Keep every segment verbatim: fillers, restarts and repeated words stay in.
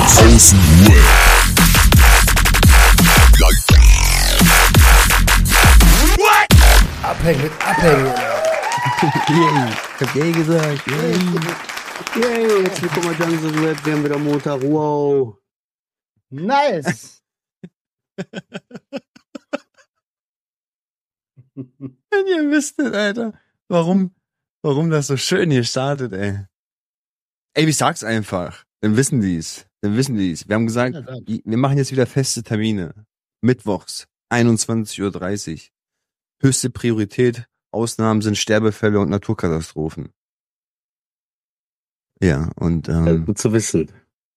Draußen Abhängen mit Abhängen. Yay, ich hab yay gesagt. Yay. Yay, jetzt willkommen bei Jungs und Rap. Wir haben wieder Montag. Wow. Nice. Wenn ihr wüsstet, Alter, warum, warum das so schön hier startet, ey. Ey, ich sag's einfach. Dann wissen die's. Dann wissen die's. Wir haben gesagt, wir machen jetzt wieder feste Termine. Mittwochs, einundzwanzig Uhr dreißig. Höchste Priorität. Ausnahmen sind Sterbefälle und Naturkatastrophen. Ja, und ähm, Ja, gut zu wissen.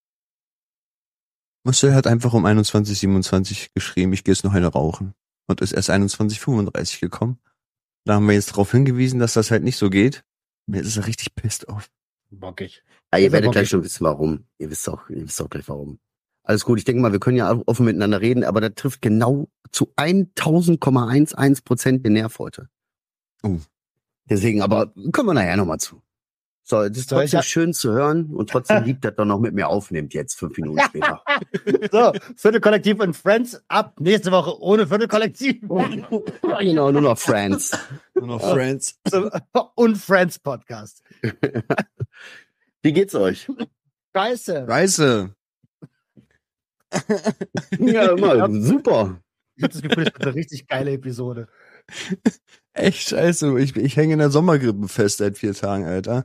Marcel hat einfach um einundzwanzig Uhr siebenundzwanzig geschrieben, ich gehe jetzt noch eine rauchen. Und ist erst einundzwanzig Uhr fünfunddreißig gekommen. Da haben wir jetzt darauf hingewiesen, dass das halt nicht so geht. Und jetzt ist er richtig pissed off. Bockig. Ja, ihr Sehr werdet bockig. gleich schon wissen, warum. Ihr wisst auch, ihr wisst auch gleich, warum. Alles gut, ich denke mal, wir können ja offen miteinander reden, aber das trifft genau zu tausend Komma elf Prozent den Nerv heute. Oh. Deswegen, aber kommen wir nachher nochmal zu. So, das ist Soll ich trotzdem ja- schön zu hören und trotzdem lieb, dass er noch mit mir aufnimmt jetzt, fünf Minuten später. So, Viertelkollektiv und Friends ab nächste Woche ohne Viertelkollektiv. Genau, nur noch Friends. Nur noch Friends. So, und Friends Podcast. Wie geht's euch? Scheiße. Scheiße. Ja, immer, super. Ich habe das Gefühl, es wird eine richtig geile Episode. Echt scheiße. Ich, ich hänge in der Sommergrippe fest seit vier Tagen, Alter.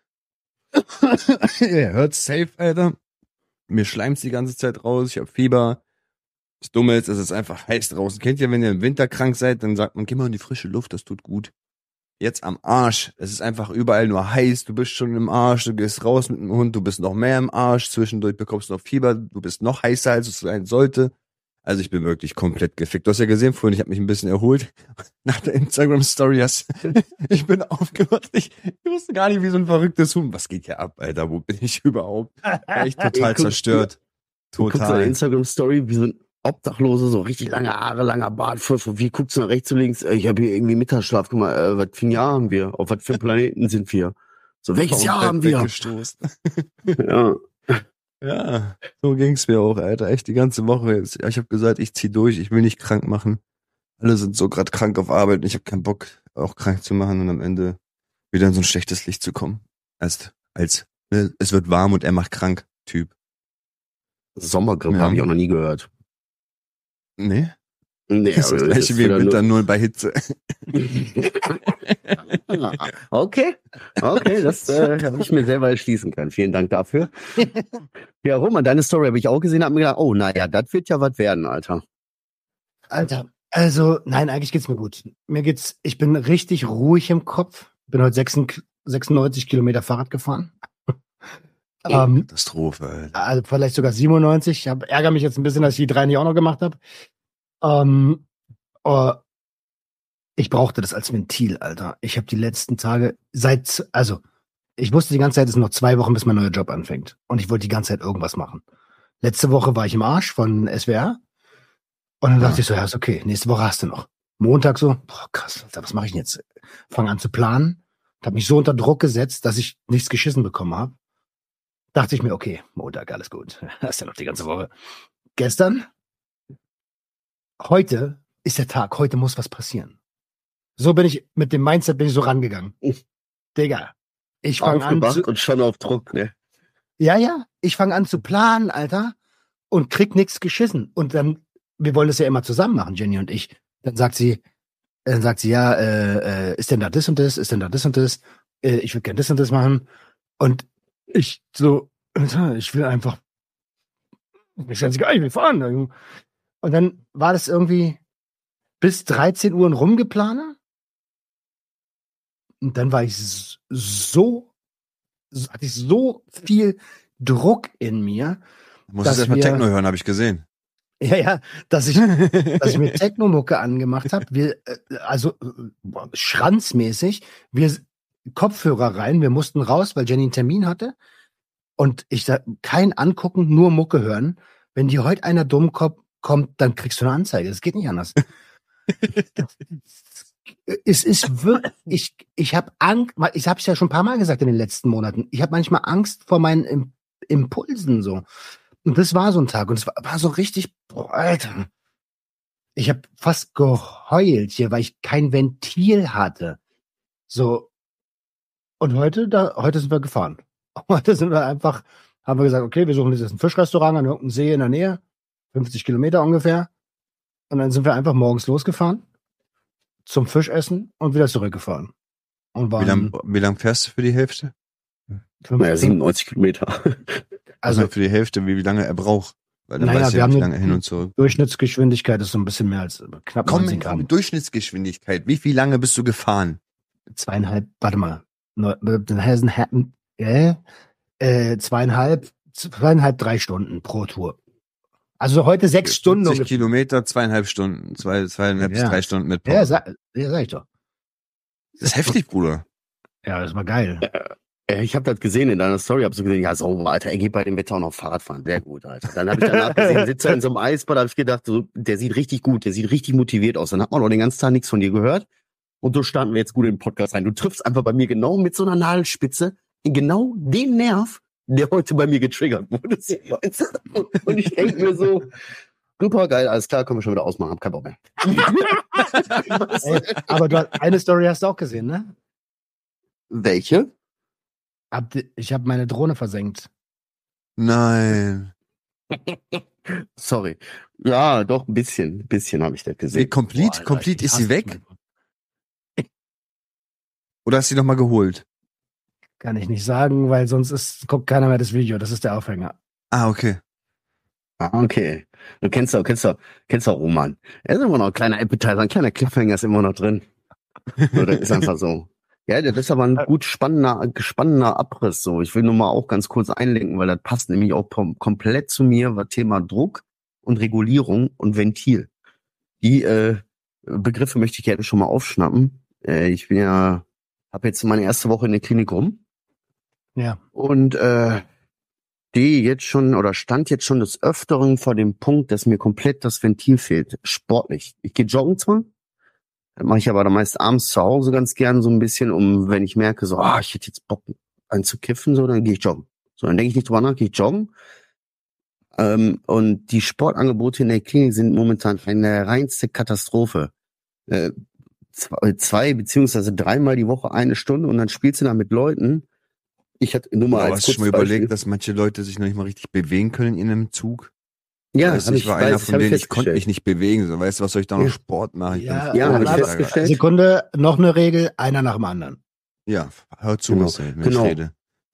Ihr hört safe, Alter. Mir schleimt's die ganze Zeit raus. Ich hab Fieber. Das Dumme ist, es ist einfach heiß draußen. Kennt ihr, wenn ihr im Winter krank seid, dann sagt man, geh mal in die frische Luft, das tut gut. Jetzt am Arsch. Es ist einfach überall nur heiß. Du bist schon im Arsch. Du gehst raus mit dem Hund. Du bist noch mehr im Arsch. Zwischendurch bekommst du noch Fieber. Du bist noch heißer, als es sein sollte. Also ich bin wirklich komplett gefickt. Du hast ja gesehen vorhin, ich habe mich ein bisschen erholt. Nach der Instagram-Story hast ich bin aufgewacht. Ich, ich wusste gar nicht, wie so ein verrücktes Huhn. Was geht hier ab, Alter? Wo bin ich überhaupt? War ich total Ey, guck- zerstört. Du guckst eine Total. Instagram-Story, wie so ein Obdachlose, so richtig lange Haare, langer Bart, voll von wie guckst du nach rechts und links? Äh, Ich habe hier irgendwie Mittagsschlaf, guck mal, äh, was für ein Jahr haben wir? Auf was für einen Planeten sind wir? So, welches Jahr haben wir? Weggestoßen. Ja. Ja, so ging's mir auch, Alter. Echt die ganze Woche jetzt. Ja, ich habe gesagt, ich zieh durch, ich will nicht krank machen. Alle sind so gerade krank auf Arbeit und ich habe keinen Bock, auch krank zu machen und am Ende wieder in so ein schlechtes Licht zu kommen. Als, als, ne, es wird warm und er macht krank, Typ. Sommergrippe Ja. habe ich auch noch nie gehört. Nee? Nee, Das ist das aber gleiche ist wie im wieder Winter, nur bei Hitze. nur- Okay, okay, das äh, habe ich mir selber erschließen können. Vielen Dank dafür. Ja, Roman, deine Story habe ich auch gesehen, habe mir gedacht, oh, naja, das wird ja was werden, Alter. Alter, also, nein, eigentlich geht's mir gut. Mir geht's, ich bin richtig ruhig im Kopf. Bin heute sechsundneunzig Kilometer Fahrrad gefahren. ähm, Katastrophe, Alter. also vielleicht sogar siebenundneunzig. Ich hab, ärgere mich jetzt ein bisschen, dass ich die drei nicht auch noch gemacht habe. Ähm, äh, ich brauchte das als Ventil, Alter. Ich habe die letzten Tage seit, also ich wusste die ganze Zeit, es sind noch zwei Wochen, bis mein neuer Job anfängt. Und ich wollte die ganze Zeit irgendwas machen. Letzte Woche war ich im Arsch von S W R. Und dann Ja. dachte ich so, ja, ist okay. Nächste Woche hast du noch. Montag so, boah, krass, Alter, was mache ich denn jetzt? Fange an zu planen. Habe mich so unter Druck gesetzt, dass ich nichts geschissen bekommen habe. Dachte ich mir, okay, Montag, alles gut. Das ist ja noch die ganze Woche. Gestern, heute ist der Tag. Heute muss was passieren. So bin ich, mit dem Mindset bin ich so rangegangen. Digga, ich fange an Aufgewacht zu, und schon auf Druck, ne? ja, ja, ich fange an zu planen, Alter, und krieg nichts geschissen. Und dann, wir wollen das ja immer zusammen machen, Jenny und ich. Dann sagt sie, dann sagt sie, ja, äh, äh, ist denn da das und das, ist denn da das und das, äh, ich würde gern das und das machen. Und ich so, ich will einfach, ich will gar nicht will fahren. Und dann war das irgendwie bis dreizehn Uhr ein Rumgeplaner. Und dann war ich s- so, so- hatte ich so viel Druck in mir, Du musst dass jetzt erstmal wir- Techno hören, habe ich gesehen. ja, ja, dass ich, dass ich mir Techno-Mucke angemacht habe. Wir, äh, also äh, schranzmäßig, wir s- Kopfhörer rein, wir mussten raus, weil Jenny einen Termin hatte. Und ich sag, kein Angucken, nur Mucke hören. Wenn dir heute einer Dummkopf kommt, dann kriegst du eine Anzeige. Das geht nicht anders. Es ist wirklich, ich, ich habe Angst, ich habe es ja schon ein paar Mal gesagt in den letzten Monaten, ich habe manchmal Angst vor meinen Im- Impulsen so. Und das war so ein Tag. Und es war, war so richtig, boah, Alter. Ich habe fast geheult hier, weil ich kein Ventil hatte. So. Und heute, da, heute sind wir gefahren. Heute sind wir einfach, haben wir gesagt, okay, wir suchen jetzt ein Fischrestaurant an irgendeinem See in der Nähe. fünfzig Kilometer ungefähr. Und dann sind wir einfach morgens losgefahren. Zum Fischessen und wieder zurückgefahren. Und waren Wie lange wie lang fährst du für die Hälfte? Naja, siebenundneunzig Kilometer. Also, Also für die Hälfte, wie, wie lange er braucht. Weil dann Naja, weißt du wir ja, haben wie eine- lange hin und zurück. Durchschnittsgeschwindigkeit ist so ein bisschen mehr als knapp Komm, neunzig komm, Gramm. Durchschnittsgeschwindigkeit. Wie viel lange bist du gefahren? Zweieinhalb, warte mal. Neu- Den Hessen hatten, äh, äh, zweieinhalb, zweieinhalb, drei Stunden pro Tour. Also heute sechs Stunden. fünfzig ungefähr. Kilometer, zweieinhalb Stunden. Zwei, zweieinhalb bis Ja. drei Stunden mit Ja, Pause. sag, ja, sag ich doch. Das ist heftig, Bruder. Ja, das war geil. Äh, Ich habe das gesehen in deiner Story, hab so gesehen, ja sauber, Alter, er geht bei dem Wetter auch noch Fahrrad fahren. Sehr gut, Alter. Dann habe ich danach gesehen, sitzt er in so einem Eisbad, habe ich gedacht, so, der sieht richtig gut, der sieht richtig motiviert aus. Dann hat man auch den ganzen Tag nichts von dir gehört. Und so starten wir jetzt gut in den Podcast rein. Du triffst einfach bei mir genau mit so einer Nadelspitze in genau den Nerv, der heute bei mir getriggert wurde. Und ich denke mir so, super geil, alles klar, können wir schon wieder ausmachen, hab keinen Bock mehr. Ey, aber du hast, eine Story hast du auch gesehen, ne? Welche? Hab die- Ich habe meine Drohne versenkt. Nein. Sorry. Ja, doch, ein bisschen, ein bisschen habe ich das Nee, gesehen. complete, Boah, Alter, complete ich ist sie hasse weg? meine- Oder hast du sie nochmal geholt? Kann ich nicht sagen, weil sonst ist, guckt keiner mehr das Video. Das ist der Aufhänger. Ah, okay. Ah, okay. Du kennst doch, kennst doch, kennst doch Roman. Er ist immer noch ein kleiner Appetizer, ein kleiner Cliffhanger ist immer noch drin. So, das ist einfach so. Ja, das ist aber ein gut spannender, spannender Abriss, so. Ich will nur mal auch ganz kurz einlenken, weil das passt nämlich auch kom komplett zu mir, was Thema Druck und Regulierung und Ventil. Die, äh, Begriffe möchte ich gerne schon mal aufschnappen. Äh, ich bin ja, habe jetzt meine erste Woche in der Klinik rum. Ja. Und äh, die jetzt schon oder stand jetzt schon des Öfteren vor dem Punkt, dass mir komplett das Ventil fehlt. Sportlich. Ich gehe joggen zwar, das mache ich aber dann meist abends zu Hause ganz gern so ein bisschen, um, wenn ich merke, so, ah, ich hätte jetzt Bock einzukiffen, so, dann gehe ich joggen. So, dann denke ich nicht drüber nach, gehe ich joggen. Ähm, und die Sportangebote in der Klinik sind momentan eine reinste Katastrophe. Äh, zwei, zwei beziehungsweise dreimal die Woche eine Stunde und dann spielst du da mit Leuten. Ich hatte nur mal Aber als hast du schon mal Kurzbeispiel- überlegt, dass manche Leute sich noch nicht mal richtig bewegen können in einem Zug? Ja, weißt, hab ich war weiß, einer das von hab denen, ich konnte festgestellt. mich nicht bewegen. So, weißt du, was soll ich da noch Ja. Sport machen? Ich Ja, bin Ja, voll hab ich gestagert. festgestellt. Sekunde, noch eine Regel, einer nach dem anderen. Ja, hör zu, Genau, Marcel, wenn genau. ich rede.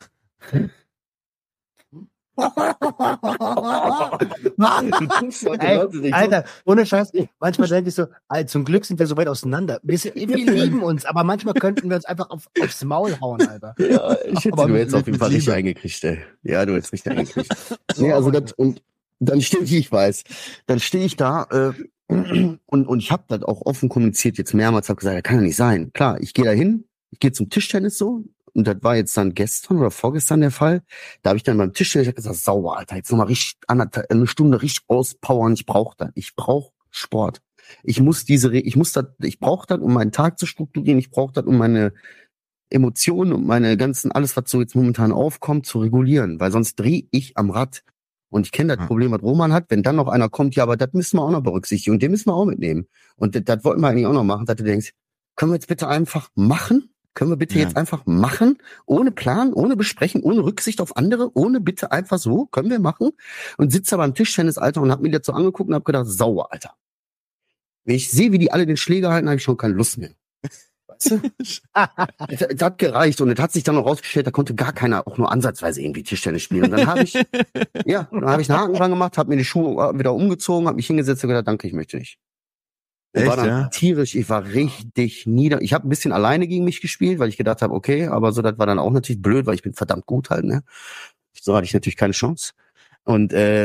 Ey, Alter, ohne Scheiß, manchmal denke ich so, Alter, zum Glück sind wir so weit auseinander. Wir, sind, wir lieben uns, aber manchmal könnten wir uns einfach auf, aufs Maul hauen, Alter. Ja, ich hätte Aber du mit- jetzt auf jeden mit Fall richtig Liebe. eingekriegt, ey. Ja, du hättest richtig eingekriegt. Nee, also das, und dann stehe ich, ich weiß, dann stehe ich da äh, und, und ich habe das auch offen kommuniziert jetzt mehrmals, habe gesagt, das kann ja nicht sein. Klar, ich gehe da hin, ich gehe zum Tischtennis so und das war jetzt dann gestern oder vorgestern der Fall. Da habe ich dann beim Tischtennis ich hab gesagt, sauber, Alter, jetzt nochmal richtig anderthalb, eine Stunde richtig auspowern, ich brauche das, ich brauche Sport. Ich muss diese, Re- ich muss das, ich brauche das, um meinen Tag zu strukturieren, ich brauche das, um meine Emotionen und meine ganzen, alles, was so jetzt momentan aufkommt, zu regulieren, weil sonst drehe ich am Rad. Und ich kenne das Ja. Problem, was Roman hat, wenn dann noch einer kommt, ja, aber das müssen wir auch noch berücksichtigen und den müssen wir auch mitnehmen. Und das, das wollten wir eigentlich auch noch machen, dass du denkst, können wir jetzt bitte einfach machen? Können wir bitte Ja. jetzt einfach machen? Ohne Plan, ohne Besprechen, ohne Rücksicht auf andere, ohne bitte einfach so, können wir machen? Und sitze aber am Tischtennis, Alter, und hab mir das so angeguckt und hab gedacht, sauer, Alter. Wenn ich sehe, wie die alle den Schläger halten, habe ich schon keine Lust mehr. Weißt du? Das, das hat gereicht und es hat sich dann noch rausgestellt, da konnte gar keiner auch nur ansatzweise irgendwie Tischtennis spielen. Und dann habe ich, ja, dann habe ich einen Haken dran gemacht, habe mir die Schuhe wieder umgezogen, habe mich hingesetzt und gesagt, danke, ich möchte nicht. Ich Echt, war dann ja? tierisch, ich war richtig nieder. Ich habe ein bisschen alleine gegen mich gespielt, weil ich gedacht habe, okay, aber so, das war dann auch natürlich blöd, weil ich bin verdammt gut halt, ne? So hatte ich natürlich keine Chance. Und äh,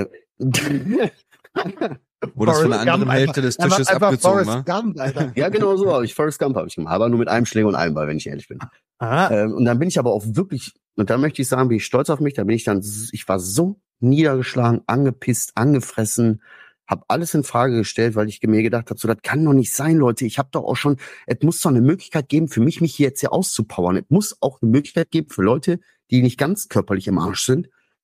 Wurdest von der Forrest anderen Gump Hälfte des einfach- Tisches einfach abgezogen, Forrest wa? Gump, Alter. ja, genau so habe ich Forrest Gump habe ich gemacht, aber nur mit einem Schläger und einem Ball, wenn ich ehrlich bin. Aha. Ähm, und dann bin ich aber auch wirklich, und da möchte ich sagen, bin ich stolz auf mich, da bin ich dann, ich war so niedergeschlagen, angepisst, angefressen, habe alles in Frage gestellt, weil ich mir gedacht habe, so, das kann doch nicht sein, Leute, ich habe doch auch schon, es muss doch eine Möglichkeit geben, für mich, mich hier jetzt hier auszupowern. Es muss auch eine Möglichkeit geben für Leute, die nicht ganz körperlich im Arsch sind,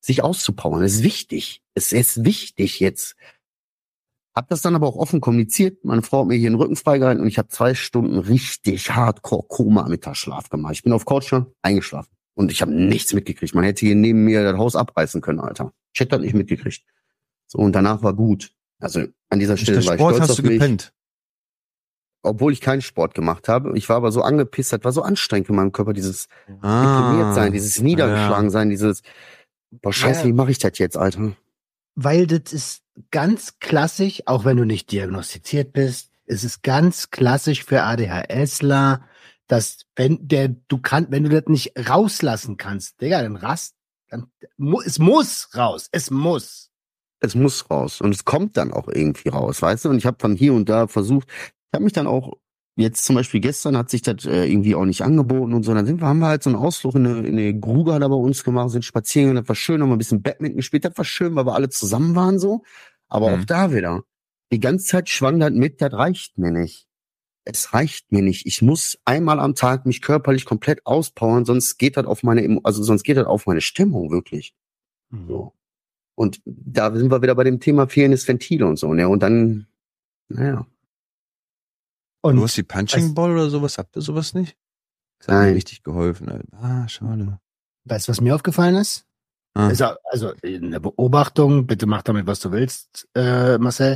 sich auszupowern. Das ist wichtig. Es ist wichtig jetzt. Hab das dann aber auch offen kommuniziert. Meine Frau hat mir hier den Rücken freigehalten und ich habe zwei Stunden richtig Hardcore-Koma Mittagsschlaf gemacht. Ich bin auf Couch schon eingeschlafen und ich habe nichts mitgekriegt. Man hätte hier neben mir das Haus abreißen können, Alter. Ich hätte das nicht mitgekriegt. So, und danach war gut. Also an dieser Stelle Der war ich Sport stolz hast auf du mich. gepennt. Obwohl ich keinen Sport gemacht habe. Ich war aber so angepisst, das war so anstrengend für meinen Körper, dieses Ah. deprimiert sein, dieses Niedergeschlagen sein, dieses, boah, scheiße, Ja. wie mache ich das jetzt, Alter? Weil das ist ganz klassisch, auch wenn du nicht diagnostiziert bist, es ist ganz klassisch für ADHSler, dass wenn der, du kannst, wenn du das nicht rauslassen kannst, Digga, dann rast, dann, mu- es muss raus, es muss. Es muss raus und es kommt dann auch irgendwie raus, weißt du? Und ich habe von hier und da versucht, ich habe mich dann auch, jetzt zum Beispiel gestern hat sich das äh, irgendwie auch nicht angeboten und so, dann sind wir, haben wir halt so einen Ausflug in eine, in eine Gruga da bei uns gemacht, sind spazieren gegangen, das war schön, haben wir ein bisschen Badminton gespielt, das war schön, weil wir alle zusammen waren so, aber Mhm. auch da wieder, die ganze Zeit schwang das mit, das reicht mir nicht. Es reicht mir nicht. Ich muss einmal am Tag mich körperlich komplett auspowern, sonst geht das auf meine, Emo- also sonst geht das auf meine Stimmung wirklich. So. Und da sind wir wieder bei dem Thema fehlendes Ventile und so, ne? Und dann, naja. Und Du hast die Punching Ball oder sowas? Habt ihr sowas nicht? Das hat mir Nein. richtig geholfen. Alter. Ah, schade. weißt du, was mir aufgefallen ist? Ah. Also, also eine Beobachtung, bitte mach damit, was du willst, äh, Marcel.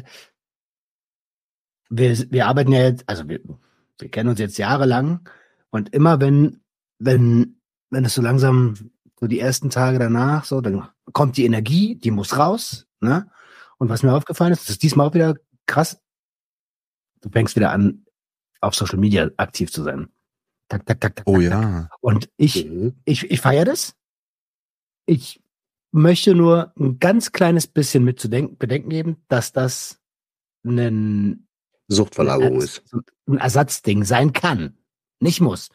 Wir, wir arbeiten ja jetzt, also wir, wir kennen uns jetzt jahrelang und immer wenn, wenn, wenn es so langsam, so die ersten Tage danach, so, dann kommt die Energie, die muss raus, ne? Und was mir aufgefallen ist, das ist diesmal auch wieder krass, du fängst wieder an, auf Social Media aktiv zu sein. Tak, tak, tak, tak, Oh tak, tak. ja. Und ich, Mhm. ich, ich feiere das. Ich möchte nur ein ganz kleines bisschen mit zu denken, bedenken geben, dass das ein, Suchtverlagerung ist. ein Ersatzding sein kann. Nicht muss.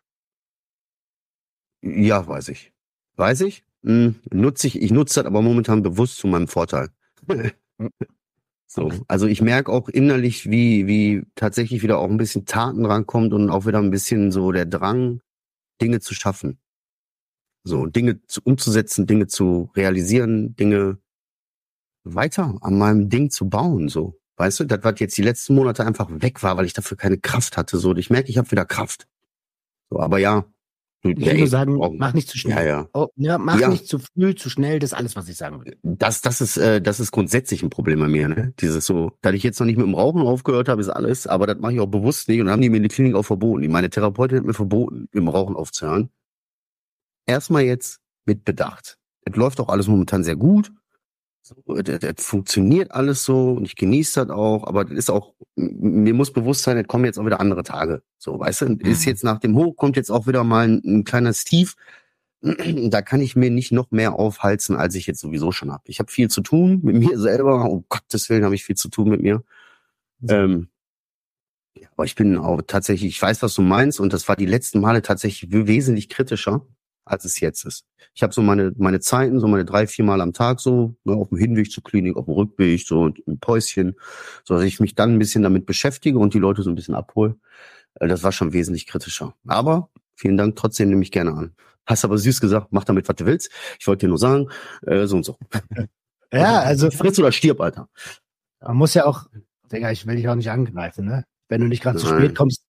Ja, weiß ich. Weiß ich. Hm, nutze ich, ich nutze das aber momentan bewusst zu meinem Vorteil. So, also ich merke auch innerlich, wie, wie tatsächlich wieder auch ein bisschen Taten rankommt und auch wieder ein bisschen so der Drang, Dinge zu schaffen. So, Dinge zu, umzusetzen, Dinge zu realisieren, Dinge weiter an meinem Ding zu bauen, so. Weißt du, das, was jetzt die letzten Monate einfach weg war, weil ich dafür keine Kraft hatte, so. Und ich merke, ich habe wieder Kraft. So, aber ja. Du, Ich will nur sagen, mach nicht zu schnell. Ja, ja. Oh, ja, mach Ja. nicht zu früh, zu schnell, das ist alles, was ich sagen will. Das, das ist, äh, das ist grundsätzlich ein Problem bei mir, ne? Dieses so, da ich jetzt noch nicht mit dem Rauchen aufgehört habe, ist alles, aber das mache ich auch bewusst nicht und dann haben die mir in der Klinik auch verboten. Die- Meine Therapeutin hat mir verboten, mit dem Rauchen aufzuhören. Erstmal jetzt mit Bedacht. Das läuft auch alles momentan sehr gut. So, das, das funktioniert alles so und ich genieße das auch, aber das ist auch, m- mir muss bewusst sein, es kommen jetzt auch wieder andere Tage. So, weißt du, ist jetzt nach dem Hoch, kommt jetzt auch wieder mal ein, ein kleines Tief. Da kann ich mir nicht noch mehr aufhalsen, als ich jetzt sowieso schon habe. Ich habe viel zu tun mit mir selber. Um Gottes Willen habe ich viel zu tun mit mir. Ähm, ja, aber ich bin auch tatsächlich, ich weiß, was du meinst und das war die letzten Male tatsächlich w- wesentlich kritischer, als es jetzt ist. Ich habe so meine meine Zeiten, so meine drei, vier Mal am Tag so, ne, auf dem Hinweg zur Klinik, auf dem Rückweg, so ein Päuschen, so dass ich mich dann ein bisschen damit beschäftige und die Leute so ein bisschen abhole. Äh, Das war schon wesentlich kritischer. Aber vielen Dank, trotzdem nehme ich gerne an. Hast aber süß gesagt, mach damit, was du willst. Ich wollte dir nur sagen, äh, so und so. Ja, also Friss oder stirb, Alter. man muss ja auch, Digga, ich will dich auch nicht angreifen, ne? Wenn du nicht gerade zu Nein. spät kommst.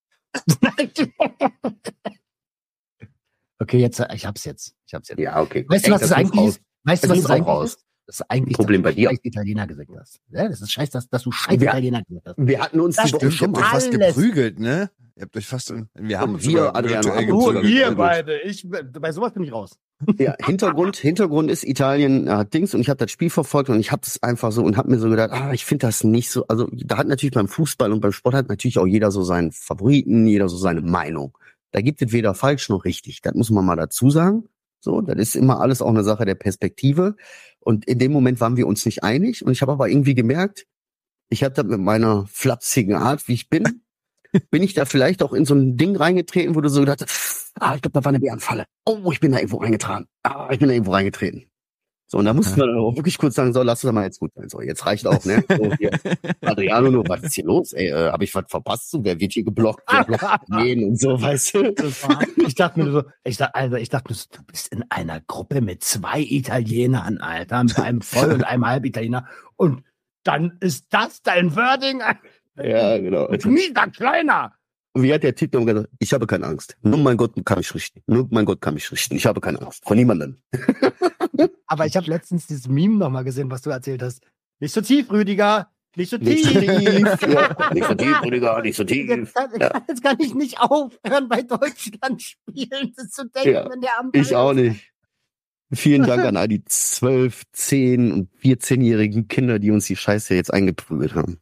Okay, jetzt, ich hab's jetzt. Ich hab's jetzt. Ja, okay. Weißt du, Ey, was das, muss eigentlich raus. ist? Weißt du, Das was muss das auch eigentlich raus. ist? Das ist eigentlich, Problem dass bei dir. du scheiß Italiener gesagt hast. Ja, das ist scheiß, dass, dass du scheiß Ja. Italiener gesagt hast. Wir hatten uns Das die Woche stimmt, schon Ihr habt euch mal. fast Alles. geprügelt, ne? Ihr habt euch fast, wir haben uns Wir, sogar Adriano, virtuell haben uns sogar geprügelt. geprügelt. beide. Ich, bei sowas bin ich raus. Ja, Hintergrund, Hintergrund ist Italien hat Dings und ich habe das Spiel verfolgt und ich habe es einfach so und habe mir so gedacht, ah, ich finde das nicht so, also da hat natürlich beim Fußball und beim Sport hat natürlich auch jeder so seinen Favoriten, jeder so seine Meinung. Da gibt es weder falsch noch richtig, das muss man mal dazu sagen. So, das ist immer alles auch eine Sache der Perspektive und in dem Moment waren wir uns nicht einig und ich habe aber irgendwie gemerkt, ich habe da mit meiner flapsigen Art, wie ich bin, bin ich da vielleicht auch in so ein Ding reingetreten, wo du so gedacht hast, ah, ich glaube, da war eine Bärenfalle. Oh, ich bin da irgendwo reingetragen. Ah, ich bin da irgendwo reingetreten. So, und da mussten wir dann auch wirklich kurz sagen, so, lass es mal jetzt gut sein. So, jetzt reicht auch, ne? So, hier, Adriano, nur, was ist hier los? Ey, äh, hab ich was verpasst? So, wer wird hier geblockt? Wer blockt wen und so, weißt du? Ich dachte mir so, ich dachte, Alter, ich dachte, du bist in einer Gruppe mit zwei Italienern, Alter, mit einem Voll- und einem Halbitaliener. Und dann ist das dein Wording? Ja, genau. Mieser Kleiner! Wie hat der Typ noch gesagt? Ich habe keine Angst. Nur mein Gott kann mich richten. Nur mein Gott kann mich richten. Ich habe keine Angst. Von niemandem. Aber ich habe letztens dieses Meme nochmal gesehen, was du erzählt hast. Nicht so tief, Rüdiger. Nicht so Nicht tief. so tief. Ja, nicht so tief, Rüdiger. Nicht so tief. Jetzt kann, Ja. jetzt kann ich nicht aufhören, bei Deutschland spielen das zu denken, Ja, wenn der am Ball Ich auch ist. nicht. Vielen Dank an all die zwölf, zehn und vierzehnjährigen Kinder, die uns die Scheiße jetzt eingeprügelt haben.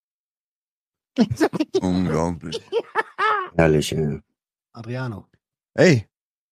Unglaublich. Herrlich, ey. Adriano. Ey,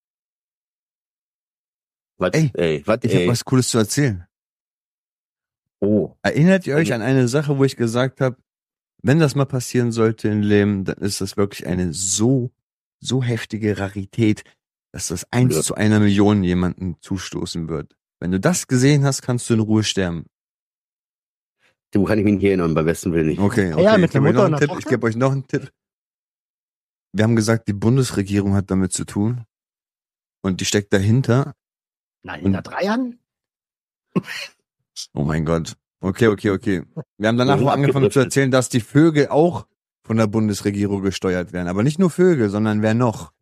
Was, Ey, ey, was, ich habe ey. was Cooles zu erzählen. Oh. Erinnert ihr euch an eine Sache, wo ich gesagt habe, wenn das mal passieren sollte im Leben, dann ist das wirklich eine so, so heftige Rarität, dass das eins Ja. zu einer Million jemanden zustoßen wird. Wenn du das gesehen hast, kannst du in Ruhe sterben. Du kann ich mich nicht erinnern, beim besten Willen nicht. Okay, okay. Ja, mit ich gebe der euch Mutter noch und einen der Tipp. Ich Tochter? gebe euch noch einen Tipp. Wir haben gesagt, die Bundesregierung hat damit zu tun. Und die steckt dahinter. Nein, hinter Und- drei Jahren? Oh mein Gott. Okay, okay, okay. Wir haben danach Ja, noch angefangen zu abgedriftet. erzählen, dass die Vögel auch von der Bundesregierung gesteuert werden. Aber nicht nur Vögel, sondern wer noch?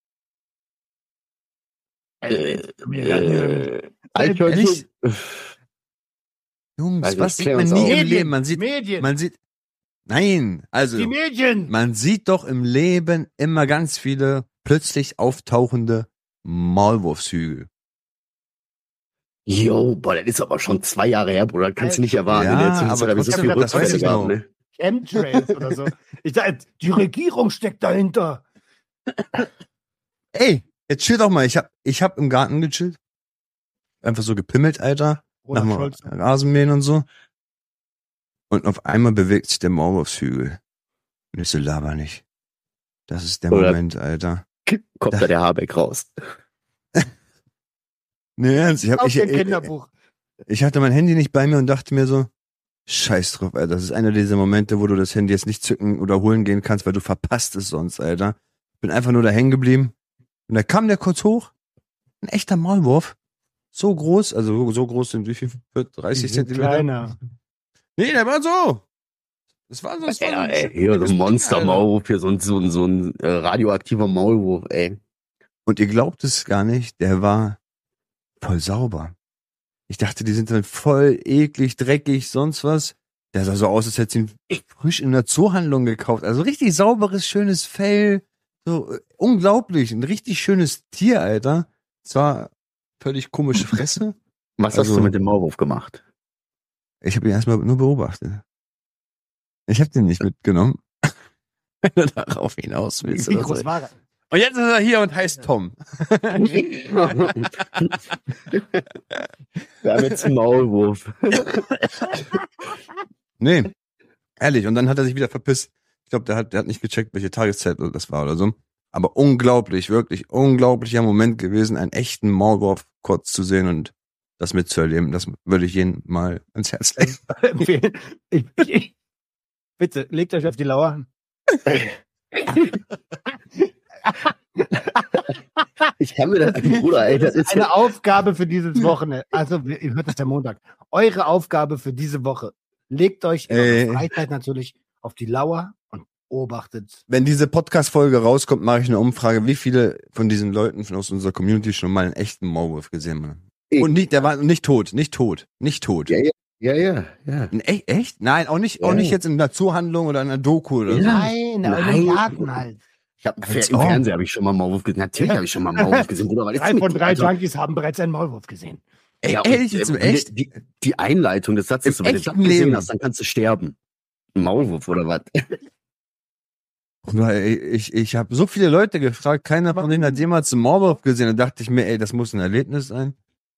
Äh, Äh, äh, Alter, Ehrlich? du- Jungs, Also, was sieht klär man uns nie auf. im Leben? Man sieht, Medien. man sieht, nein, also, die Medien. man sieht doch im Leben immer ganz viele plötzlich auftauchende Maulwurfshügel. Jo, boah, das ist aber schon zwei Jahre her, Bruder. Das kannst du nicht erwarten. Ja, in der Zwischenzeit aber habe ich so trotzdem, viel das weiß Rückfälle ich gehabt, noch. ne? Chemtrails oder so. Ich sag, die Regierung steckt dahinter. Ey, jetzt chill doch mal. Ich hab, ich hab im Garten gechillt. Einfach so gepimmelt, Alter. Oder Nach Scholz. dem Rasenmähen und so. Und auf einmal bewegt sich der Maulwurfshügel. Und ich so, laber nicht. Das ist der Oder- Moment, Alter. Kommt da der Habeck raus. Nee, ernst, ich hab, Auf ich, dem ich, Kinderbuch. ich hatte mein Handy nicht bei mir und dachte mir so, scheiß drauf, Alter. Das ist einer dieser Momente, wo du das Handy jetzt nicht zücken oder holen gehen kannst, weil du verpasst es sonst, Alter. Bin einfach nur da hängen geblieben. Und da kam der kurz hoch. Ein echter Maulwurf. So groß, also so groß sind wie viel? dreißig Zentimeter? Kleiner. Nee, der war so. Das war so. Das war Ja, so ey, hier so ein Monster-Maulwurf, hier so ein, so ein, so ein äh, radioaktiver Maulwurf, ey. Und ihr glaubt es gar nicht, der war voll sauber. Ich dachte, die sind dann voll eklig, dreckig, sonst was. Der sah so aus, als hätte ihn frisch in der Zoohandlung gekauft. Also richtig sauberes, schönes Fell. So äh, unglaublich. Ein richtig schönes Tier, Alter. Zwar völlig komische Fresse. Was Also- hast du mit dem Maulwurf gemacht? Ich habe ihn erstmal nur beobachtet. Ich habe den nicht mitgenommen. Wenn du darauf hinaus willst. Wie oder groß so. war er? Und jetzt ist er hier und heißt Tom. Wir haben jetzt einen Maulwurf. Nee, ehrlich. Und dann hat er sich wieder verpisst. Ich glaube, der hat, der hat nicht gecheckt, welche Tageszeit das war oder so. Aber unglaublich, wirklich unglaublicher Moment gewesen, einen echten Maulwurf kurz zu sehen und das mitzuerleben. Das würde ich jedem mal ans Herz legen. Empfehlen. Ich, ich, bitte, legt euch auf die Lauer. Ich kann mir das, Bruder, ey, das ist Eine Aufgabe für dieses Wochenende. Also, ihr hört das der Montag. Eure Aufgabe für diese Woche. Legt euch in Ey. eurer Freizeit natürlich auf die Lauer und beobachtet. Wenn diese Podcast-Folge rauskommt, mache ich eine Umfrage, wie viele von diesen Leuten von aus unserer Community schon mal einen echten Maulwurf gesehen haben. Ich. Und nicht, der war nicht tot, nicht tot, nicht tot. Ja, ja, ja, ja, ja. Ein E- echt? Nein, auch nicht, auch Ja. nicht jetzt in einer Zoohandlung oder in einer Doku oder so. Ja. Nein, aber Nein. im Garten halt. Ich hab, Als im ob. Fernsehen habe ich schon mal einen Maulwurf gesehen. Natürlich Ja. habe ich schon mal einen Maulwurf gesehen, Bruder. Was ist Drei denn von mit- drei also, Junkies haben bereits einen Maulwurf gesehen. Ey, ja, ehrlich, und, jetzt im äh, wenn Echt? du Die, die Einleitung des Satzes, Im wenn du echten das gesehen Leben. hast, dann kannst du sterben. Ein Maulwurf oder was? Bruder, ey, ich, ich habe so viele Leute gefragt, keiner von denen hat jemals einen Maulwurf gesehen. Da dachte ich mir, ey, das muss ein Erlebnis sein.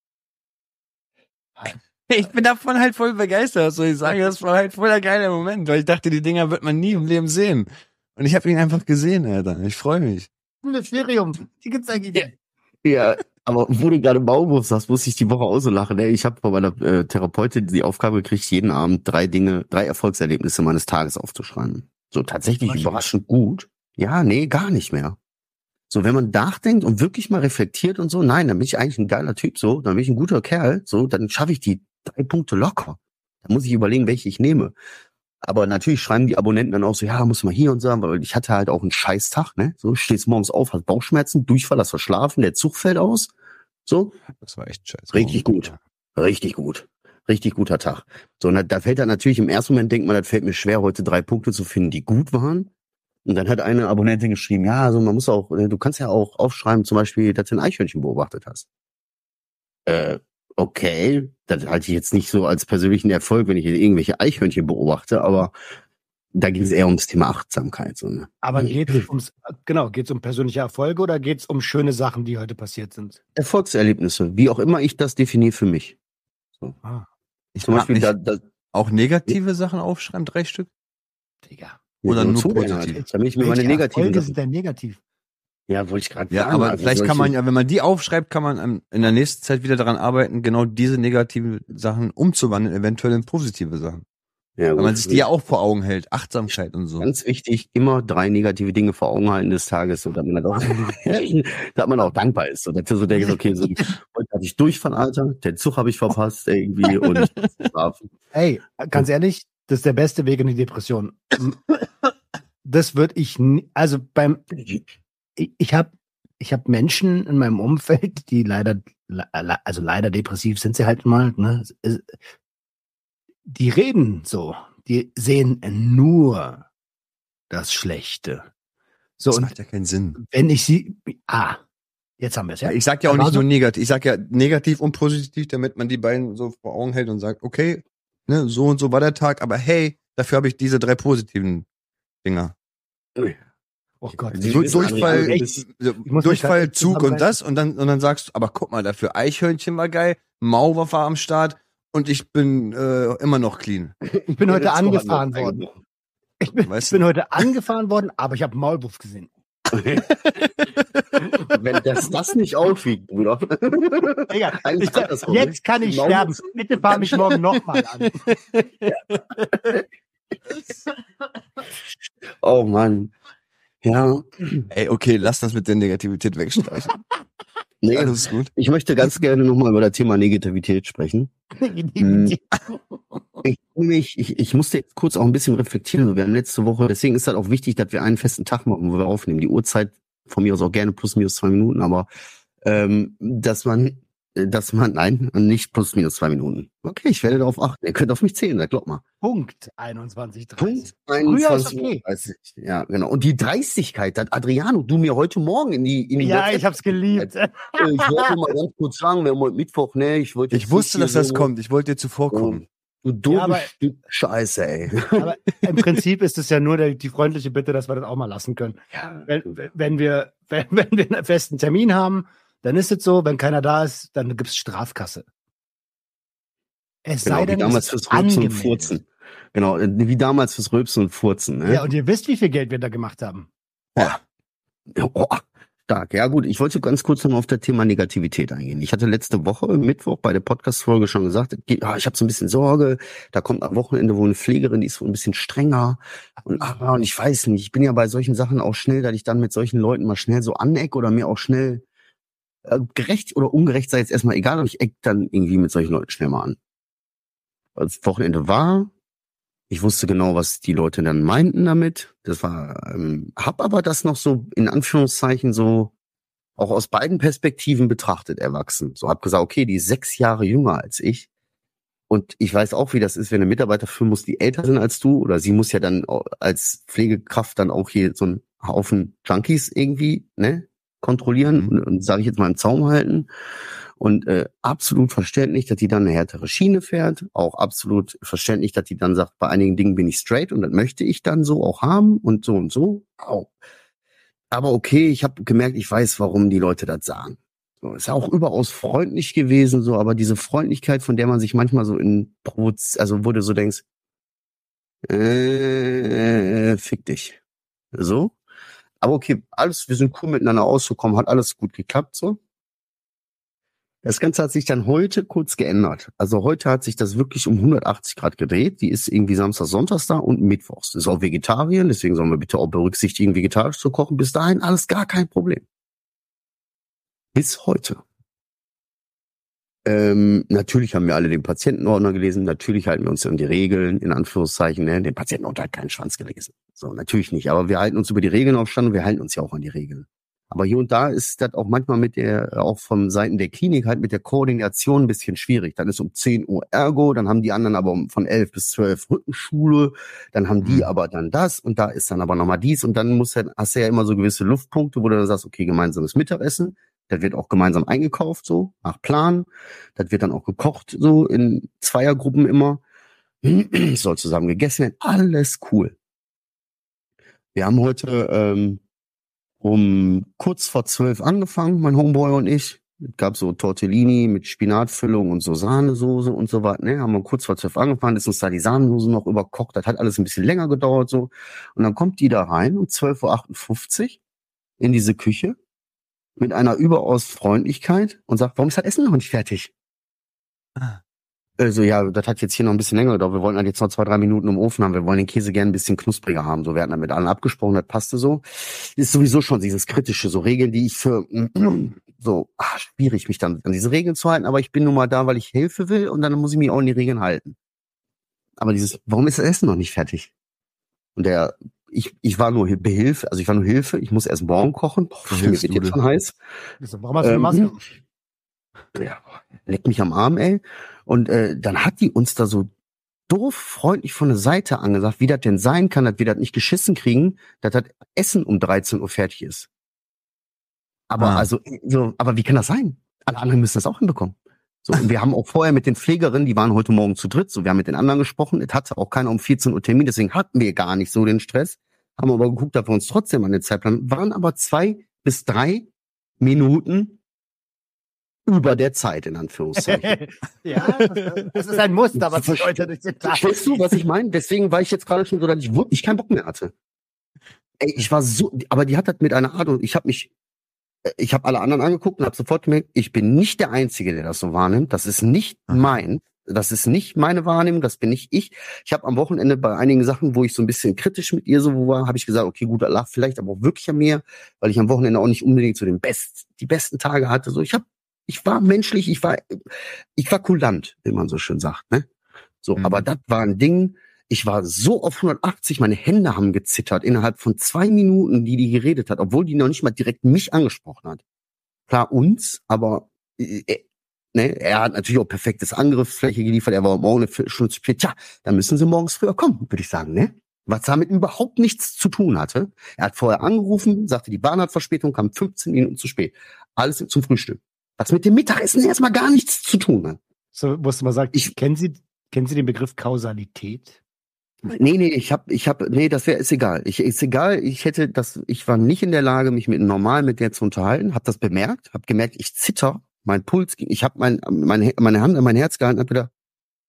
Ich bin davon halt voll begeistert, was soll ich sagen? Das war halt voll der geile Moment, weil ich dachte, die Dinger wird man nie im Leben sehen. Und ich habe ihn einfach gesehen, Alter. Ich freue mich. Ein Mysterium. Die gibt's eigentlich nicht. Ja, aber wo du gerade Maulwurf sagst, muss ich die Woche auch so lachen. Ey, ich habe von meiner äh, Therapeutin die Aufgabe gekriegt, jeden Abend drei Dinge, drei Erfolgserlebnisse meines Tages aufzuschreiben. So tatsächlich Was? überraschend gut. Ja, nee, gar nicht mehr. So, wenn man nachdenkt und wirklich mal reflektiert und so, nein, dann bin ich eigentlich ein geiler Typ, so, dann bin ich ein guter Kerl, so, dann schaffe ich die drei Punkte locker. Da muss ich überlegen, welche ich nehme. Aber natürlich schreiben die Abonnenten dann auch so, ja, muss mal hier und so, weil ich hatte halt auch einen Scheißtag, ne? So, stehst morgens auf, hast Bauchschmerzen, Durchfall, hast verschlafen, der Zug fällt aus. So, Das war echt scheiße. richtig gut. Richtig gut. Richtig guter Tag. So, und da, da fällt dann natürlich im ersten Moment, denkt man, das fällt mir schwer, heute drei Punkte zu finden, die gut waren. Und dann hat eine Abonnentin geschrieben, ja, also man muss auch, du kannst ja auch aufschreiben, zum Beispiel, dass du ein Eichhörnchen beobachtet hast. Äh, okay, das halte ich jetzt nicht so als persönlichen Erfolg, wenn ich irgendwelche Eichhörnchen beobachte, aber da ging es eher ums Thema Achtsamkeit. So, ne? Aber geht's ums, genau, geht's um persönliche Erfolge oder geht's um schöne Sachen, die heute passiert sind? Erfolgserlebnisse, wie auch immer ich das definiere für mich. So. Ah, Ich Zum mag Beispiel nicht da, da auch negative Sachen aufschreiben, drei Stück? Digga. Oder nur Zugänge positiv? halt, damit ich mir meine Welche negativen Erfolge Sachen. sind denn negativ? Ja, wollte ich gerade Ja, sagen. aber also vielleicht kann solche- man ja, wenn man die aufschreibt, kann man ähm, in der nächsten Zeit wieder daran arbeiten, genau diese negativen Sachen umzuwandeln, eventuell in positive Sachen. ja, Weil gut, man sich die ja auch vor Augen hält. Achtsamkeit und so. ganz wichtig, immer drei negative Dinge vor Augen halten des Tages, so dass man, das auch, dass man auch dankbar ist. So, dass du so denkst, okay, so, heute hatte ich Durchfall, Alter, den Zug habe ich verpasst irgendwie und ich muss schlafen. Ey, ganz ehrlich, das ist der beste Weg in die Depression. Das würde ich, nie, also beim, ich, ich habe ich hab Menschen in meinem Umfeld, die leider, also leider depressiv sind sie halt mal, ne? Die reden so, die sehen nur das Schlechte. So, Das und macht ja keinen Sinn. wenn ich sie, ah, jetzt haben wir es, ja. Ja, ich sag ja auch Aber nicht so- nur negativ. Ich sag ja negativ und positiv, damit man die beiden so vor Augen hält und sagt, okay, ne, so und so war der Tag, aber hey, dafür habe ich diese drei positiven Dinger. Oh Gott, Die Du, wissen, Durchfall, Adriano, echt, das- ich muss mich Durchfall, grad echt Zug und zusammenreißen. das und dann und dann sagst du, aber guck mal, dafür Eichhörnchen war geil, Maulwurf war am Start und ich bin äh, immer noch clean. Ich bin heute der Zug hat angefahren noch worden. eingebrochen. Ich bin, Weißt ich bin du? heute angefahren worden, aber ich habe einen Maulwurf gesehen. Wenn das, das nicht aufwiegt, Bruder. Digga, Eigentlich ich, andersrum, ne? jetzt kann ich Maulwurf- sterben. Bitte fahr mich morgen nochmal an. Oh Mann. Ja. Ey, okay, lass das mit der Negativität wegstreichen. Nee, Alles gut. ich möchte ganz gerne nochmal über das Thema Negativität sprechen. Ich, ich, ich, ich musste jetzt kurz auch ein bisschen reflektieren. Wir haben letzte Woche, deswegen ist das auch wichtig, dass wir einen festen Tag machen, wo wir aufnehmen. Die Uhrzeit von mir aus auch gerne plus minus zwei Minuten, aber ähm, dass man, dass man, nein, nicht plus minus zwei Minuten. Okay, ich werde darauf achten. Ihr könnt auf mich zählen, glaubt mal. Punkt einundzwanzig dreißig. Punkt einundzwanzig Uhr dreißig. Ja, genau. Und die Dreistigkeit, dass Adriano, du mir heute Morgen in die, in die Ja, WhatsApp- ich hab's geliebt. Äh, Ich wollte mal ganz kurz sagen, wir haben heute Mittwoch, ne? Ich wollte jetzt Ich wusste, nicht dass hier das so- kommt. Ich wollte dir zuvorkommen. Du doofes Ja, aber- Stück Scheiße, ey. Aber im Prinzip ist es ja nur der, die freundliche Bitte, dass wir das auch mal lassen können. Wenn, wenn, wir, wenn, wenn wir einen festen Termin haben, dann ist es so. Wenn keiner da ist, dann gibt's Strafkasse. Es Genau, sei wie denn, damals es ist fürs Rülpsen und angemeldet. Furzen. Genau, äh, wie damals fürs Rülpsen und Furzen, ne? Ja, und ihr wisst, wie viel Geld wir da gemacht haben. Oh, stark. Ja gut, ich wollte ganz kurz noch mal auf das Thema Negativität eingehen. Ich hatte letzte Woche Mittwoch bei der Podcast-Folge schon gesagt, ah, ich habe so ein bisschen Sorge, da kommt am Wochenende wohl eine Pflegerin, die ist wohl ein bisschen strenger. Und, ah, und ich weiß nicht, ich bin ja bei solchen Sachen auch schnell, dass ich dann mit solchen Leuten mal schnell so aneck oder mir auch schnell äh, gerecht oder ungerecht sei jetzt erstmal egal, aber ich eck dann irgendwie mit solchen Leuten schnell mal an. Als Wochenende war, ich wusste genau, was die Leute dann meinten damit. Das war, ähm, hab aber das noch so in Anführungszeichen so auch aus beiden Perspektiven betrachtet, erwachsen. So hab gesagt, okay, die ist sechs Jahre jünger als ich. Und ich weiß auch, wie das ist, wenn eine Mitarbeiter führen muss, die älter sind als du, oder sie muss ja dann als Pflegekraft dann auch hier so einen Haufen Junkies irgendwie, ne, kontrollieren Mhm. und, und sage ich jetzt mal im Zaum halten. Und äh, absolut verständlich, dass die dann eine härtere Schiene fährt. Auch absolut verständlich, dass die dann sagt, bei einigen Dingen bin ich straight und das möchte ich dann so auch haben und so und so. Auch. Aber okay, ich habe gemerkt, ich weiß, warum die Leute das sagen. So, ist ja auch überaus freundlich gewesen, so, aber diese Freundlichkeit, von der man sich manchmal so in Provoz, also wo du so denkst, äh, fick dich. So. Aber okay, alles, wir sind cool miteinander ausgekommen, hat alles gut geklappt, so. Das Ganze hat sich dann heute kurz geändert. Also heute hat sich das wirklich um hundertachtzig Grad gedreht. Die ist irgendwie Samstag, Sonntags da und Mittwochs. Das ist auch Vegetarien, deswegen sollen wir bitte auch berücksichtigen, vegetarisch zu kochen. Bis dahin alles gar kein Problem. Bis heute. Ähm, natürlich haben wir alle den Patientenordner gelesen. Natürlich halten wir uns an die Regeln, in Anführungszeichen. Ne? Den Patientenordner hat keinen Schwanz gelesen. So, natürlich nicht. Aber wir halten uns über die Regeln auf Stand und wir halten uns ja auch an die Regeln. Aber hier und da ist das auch manchmal mit der, auch von Seiten der Klinik halt mit der Koordination ein bisschen schwierig. Dann ist um zehn Uhr Ergo, dann haben die anderen aber von elf bis zwölf Rückenschule, dann haben die Mhm. aber dann das und da ist dann aber nochmal dies und dann musst du, hast du ja immer so gewisse Luftpunkte, wo du dann sagst, okay, gemeinsames Mittagessen, das wird auch gemeinsam eingekauft, so, nach Plan, das wird dann auch gekocht, so, in Zweiergruppen immer, soll zusammen gegessen werden, alles cool. Wir haben heute, ähm, um kurz vor zwölf angefangen, mein Homeboy und ich. Es gab so Tortellini mit Spinatfüllung und so Sahnesoße und so was. Ne, haben wir kurz vor zwölf angefangen, ist uns da die Sahnesoße noch überkocht. Das hat alles ein bisschen länger gedauert so. Und dann kommt die da rein um zwölf Uhr achtundfünfzig in diese Küche mit einer überaus Freundlichkeit und sagt, warum ist das Essen noch nicht fertig? Ah. Also ja, das hat jetzt hier noch ein bisschen länger gedauert. Wir wollten halt jetzt noch zwei, drei Minuten im Ofen haben. Wir wollen den Käse gerne ein bisschen knuspriger haben. So, wir hatten dann mit allen abgesprochen, das passte so. Ist sowieso schon dieses Kritische, so Regeln, die ich für so ach, schwierig, mich dann an diese Regeln zu halten. Aber ich bin nun mal da, weil ich Hilfe will und dann muss ich mich auch an die Regeln halten. Aber dieses, warum ist das Essen noch nicht fertig? Und der, ich, ich war nur Behilfe, also ich war nur Hilfe. Ich muss erst morgen kochen. Boah, mir wird jetzt schon heiß. Warum hast du eine Maske? Ähm, ja, leck mich am Arm, ey. Und äh, dann hat die uns da so doof freundlich von der Seite angesagt, wie das denn sein kann, dass wir das nicht geschissen kriegen, dass das Essen um dreizehn Uhr fertig ist. Aber Ah. also, so, aber wie kann das sein? Alle anderen müssen das auch hinbekommen. So, und wir haben auch vorher mit den Pflegerinnen, die waren heute Morgen zu dritt, so, wir haben mit den anderen gesprochen, es hatte auch keiner um vierzehn Uhr Termin, deswegen hatten wir gar nicht so den Stress, haben aber geguckt, dass wir uns trotzdem an den Zeitplan, waren aber zwei bis drei Minuten über der Zeit, in Anführungszeichen. Ja, das ist ein Muster, was sich heute durch den Tag Verstehst du, was ich meine? Deswegen war ich jetzt gerade schon so, dass ich wirklich keinen Bock mehr hatte. Ey, ich war so, aber die hat das mit einer Art und ich habe mich, ich habe alle anderen angeguckt und habe sofort gemerkt, ich bin nicht der Einzige, der das so wahrnimmt. Das ist nicht mein, das ist nicht meine Wahrnehmung, das bin nicht ich. Ich habe am Wochenende bei einigen Sachen, wo ich so ein bisschen kritisch mit ihr so war, habe ich gesagt, okay, gut, Allah vielleicht, aber auch wirklich an mir, weil ich am Wochenende auch nicht unbedingt so den best, die besten Tage hatte. So, ich habe Ich war menschlich, ich war, ich war kulant, wie man so schön sagt, ne? So, Mhm. aber das war ein Ding. Ich war so auf hundertachtzig, meine Hände haben gezittert innerhalb von zwei Minuten, die die geredet hat, obwohl die noch nicht mal direkt mich angesprochen hat. Klar uns, aber äh, ne, er hat natürlich auch perfektes Angriffsfläche geliefert. Er war morgen eine Viertelstunde zu spät. Tja, dann müssen sie morgens früher kommen, würde ich sagen, ne? Was damit überhaupt nichts zu tun hatte. Er hat vorher angerufen, sagte, die Bahn hat Verspätung, kam fünfzehn Minuten zu spät. Alles zum Frühstück. Was mit dem Mittagessen erstmal gar nichts zu tun hat. So musste man sagen, Ich- kennen Sie, kennen Sie den Begriff Kausalität? Nee, nee, ich hab, ich hab, nee, das wäre, ist egal. Ich, ist egal, ich hätte das, ich war nicht in der Lage, mich mit normal mit der zu unterhalten, hab das bemerkt, hab gemerkt, ich zitter, mein Puls ging, ich hab mein, meine, meine Hand an mein Herz gehalten, hab gedacht,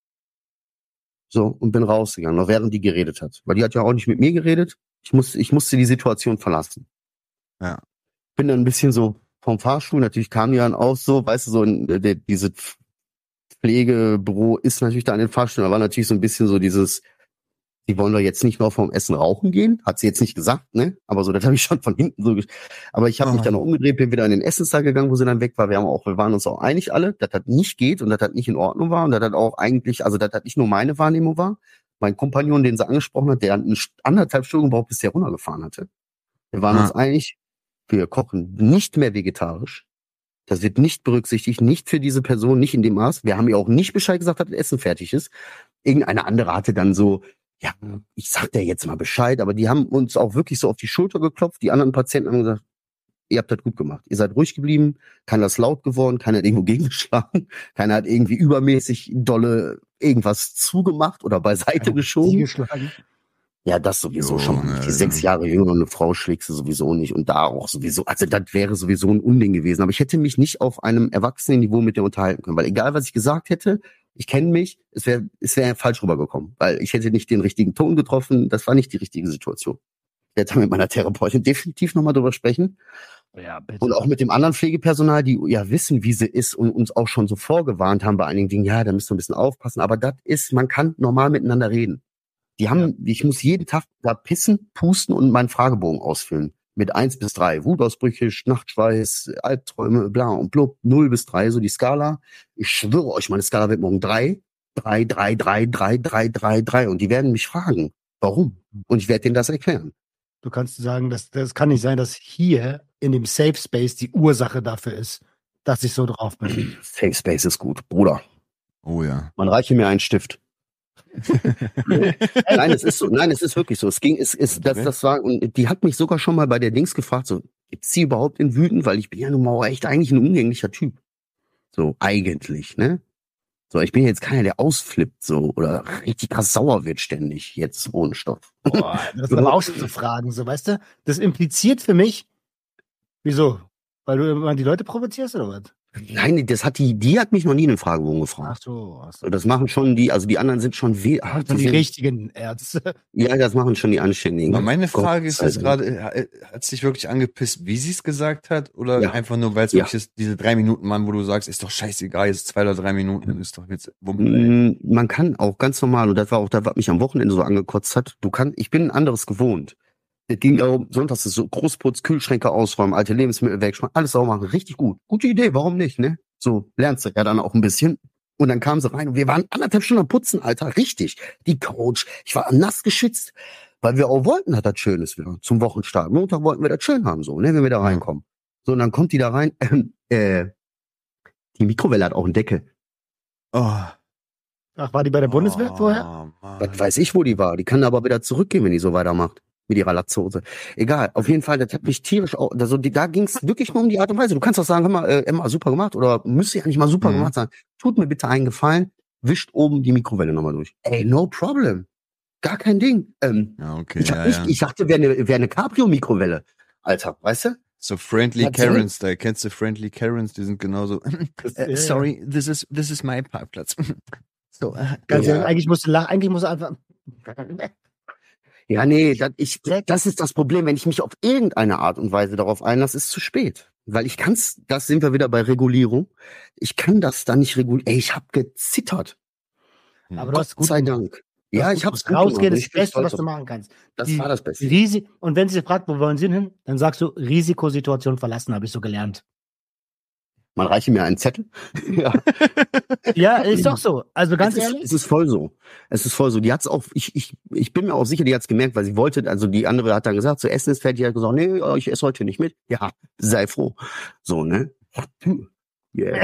so, und bin rausgegangen, noch während die geredet hat. Weil die hat ja auch nicht mit mir geredet. Ich musste, ich musste die Situation verlassen. Ja. Bin dann ein bisschen so vom Fahrstuhl, natürlich kam die dann auch so, weißt du, so, in, der, diese Pflegebüro ist natürlich da an den Fahrstuhl, da war natürlich so ein bisschen so dieses, die wollen doch jetzt nicht nur vom Essen rauchen gehen, hat sie jetzt nicht gesagt, ne? Aber so, das habe ich schon von hinten so. Gesch- Aber ich habe Oh. mich dann noch umgedreht, bin wieder in den Essenssaal gegangen, wo sie dann weg war. Wir haben auch, wir waren uns auch einig alle, dass das nicht geht und dass das nicht in Ordnung war und dass das auch eigentlich, also dass das nicht nur meine Wahrnehmung war. Mein Kompagnon, den sie angesprochen hat, der eine St- anderthalb Stunden gebraucht, bis der runtergefahren hatte. Wir waren Ah. uns einig, wir kochen nicht mehr vegetarisch. Das wird nicht berücksichtigt, nicht für diese Person, nicht in dem Maß. Wir haben ihr auch nicht Bescheid gesagt, dass das Essen fertig ist. Irgendeine andere hatte dann so, ja, ich sag dir jetzt mal Bescheid, aber die haben uns auch wirklich so auf die Schulter geklopft. Die anderen Patienten haben gesagt, ihr habt das gut gemacht. Ihr seid ruhig geblieben, keiner ist laut geworden, keiner hat irgendwo gegengeschlagen, keiner hat irgendwie übermäßig dolle irgendwas zugemacht oder beiseite geschoben. geschlagen. Ja, das sowieso Jo, schon mal nicht. Die Alter. sechs Jahre jünger eine Frau schlägst du sowieso nicht und da auch sowieso. Also das wäre sowieso ein Unding gewesen. Aber ich hätte mich nicht auf einem Erwachsenenniveau mit der unterhalten können, weil egal was ich gesagt hätte, ich kenne mich, es wäre es wäre falsch rübergekommen, weil ich hätte nicht den richtigen Ton getroffen. Das war nicht die richtige Situation. Ich werde da mit meiner Therapeutin definitiv nochmal drüber sprechen. Ja, bitte. Und auch mit dem anderen Pflegepersonal, die ja wissen, wie sie ist und uns auch schon so vorgewarnt haben bei einigen Dingen, ja, da müsst ihr ein bisschen aufpassen. Aber das ist, man kann normal miteinander reden. Die haben, ja. Ich muss jeden Tag da pissen, pusten und meinen Fragebogen ausfüllen. Mit eins bis drei. Wutausbrüche, Nachtschweiß, Albträume, bla und blub. null bis drei, so die Skala. Ich schwöre euch, meine Skala wird morgen drei. drei, drei, drei, drei, drei, drei, drei. Und die werden mich fragen, warum? Und ich werde denen das erklären. Du kannst sagen, dass das kann nicht sein, dass hier in dem Safe Space die Ursache dafür ist, dass ich so drauf bin. Safe Space ist gut, Bruder. Oh ja. Man reiche mir einen Stift. Nein, es ist so. Nein, es ist wirklich so. Es ging, es ist, das, das war, und die hat mich sogar schon mal bei der Dings gefragt, so, gibt's sie überhaupt in Wüten? Weil ich bin ja nun mal echt eigentlich ein umgänglicher Typ. So, eigentlich, ne? So, ich bin jetzt keiner, der ausflippt, so, oder richtig krass sauer wird ständig, jetzt ohne Stoff. Boah, das ist aber auch so Fragen, so, weißt du? Das impliziert für mich, wieso? Weil du immer die Leute provozierst, oder was? Nein, das hat die, die hat mich noch nie in den Fragebogen gefragt. Ach so, ach so. Das machen schon die, also die anderen sind schon weh. Ach, die, die sind, richtigen Ärzte. Ja, das machen schon die Anständigen. Aber meine Frage Gott, ist jetzt gerade, hat es dich wirklich angepisst, wie sie es gesagt hat? Oder ja. einfach nur, weil es ja. wirklich ist, diese drei Minuten waren, wo du sagst, ist doch scheißegal, jetzt zwei oder drei Minuten, ist doch jetzt Wumpe, Man kann auch ganz normal, und das war auch das, was mich am Wochenende so angekotzt hat, du kannst, ich bin ein anderes gewohnt. Das ging auch sonntags so Großputz, Kühlschränke ausräumen, alte Lebensmittel wegschmeißen, alles sauber machen, richtig gut. Gute Idee, warum nicht, ne? So lernst du ja dann auch ein bisschen. Und dann kamen sie rein und wir waren anderthalb Stunden am Putzen, Alter, richtig. Die Couch, ich war nass geschützt, weil wir auch wollten, dass das schön ist wieder zum Wochenstart. Montag wollten wir das schön haben, so, ne, wenn wir da reinkommen. So, und dann kommt die da rein, äh, die Mikrowelle hat auch einen Deckel. Oh. Ach, war die bei der Bundeswehr oh, vorher? Was weiß ich, wo die war. Die kann aber wieder zurückgehen, wenn die so weitermacht. Mit ihrer Latzhose. Egal, auf jeden Fall, das hat mich tierisch auch, also die, da ging es wirklich nur um die Art und Weise. Du kannst auch sagen, hör mal, äh, Emma, super gemacht oder müsste ja nicht mal super mhm. gemacht sein. Tut mir bitte einen Gefallen, wischt oben die Mikrowelle nochmal durch. Ey, no problem. Gar kein Ding. Ähm, ja, okay, ich, ja, ich, ja. ich dachte, wäre eine, wäre eine Cabrio-Mikrowelle. Alter, weißt du? So Friendly Hat's Karens, da kennst du Friendly Karens, die sind genauso. uh, sorry, this is, this is my Parkplatz. So, uh, ganz ja. ehrlich, eigentlich musst du lachen, eigentlich musst du einfach... Ja, nee, das, ich, das ist das Problem. Wenn ich mich auf irgendeine Art und Weise darauf einlasse, ist es zu spät. Weil ich kann's, das sind wir wieder bei Regulierung. Ich kann das da nicht regulieren. Ey, ich hab gezittert. Aber du hast Gott sei Dank. Ja, ich hab's gut rausgehen, das Beste, was du machen kannst. Das die, war das Beste. Risi- und wenn sie sich fragt, wo wollen sie hin, dann sagst du, Risikosituation verlassen, habe ich so gelernt. Man reiche mir einen Zettel. ja. ja, ist doch so. Also ganz es ehrlich. Ist, es ist voll so. Es ist voll so. Die hat's auch, ich, ich, ich bin mir auch sicher, die hat's gemerkt, weil sie wollte, also die andere hat dann gesagt, so Essen ist fertig, die hat gesagt, nee, ich esse heute nicht mit. Ja, sei froh. So, ne? Yeah.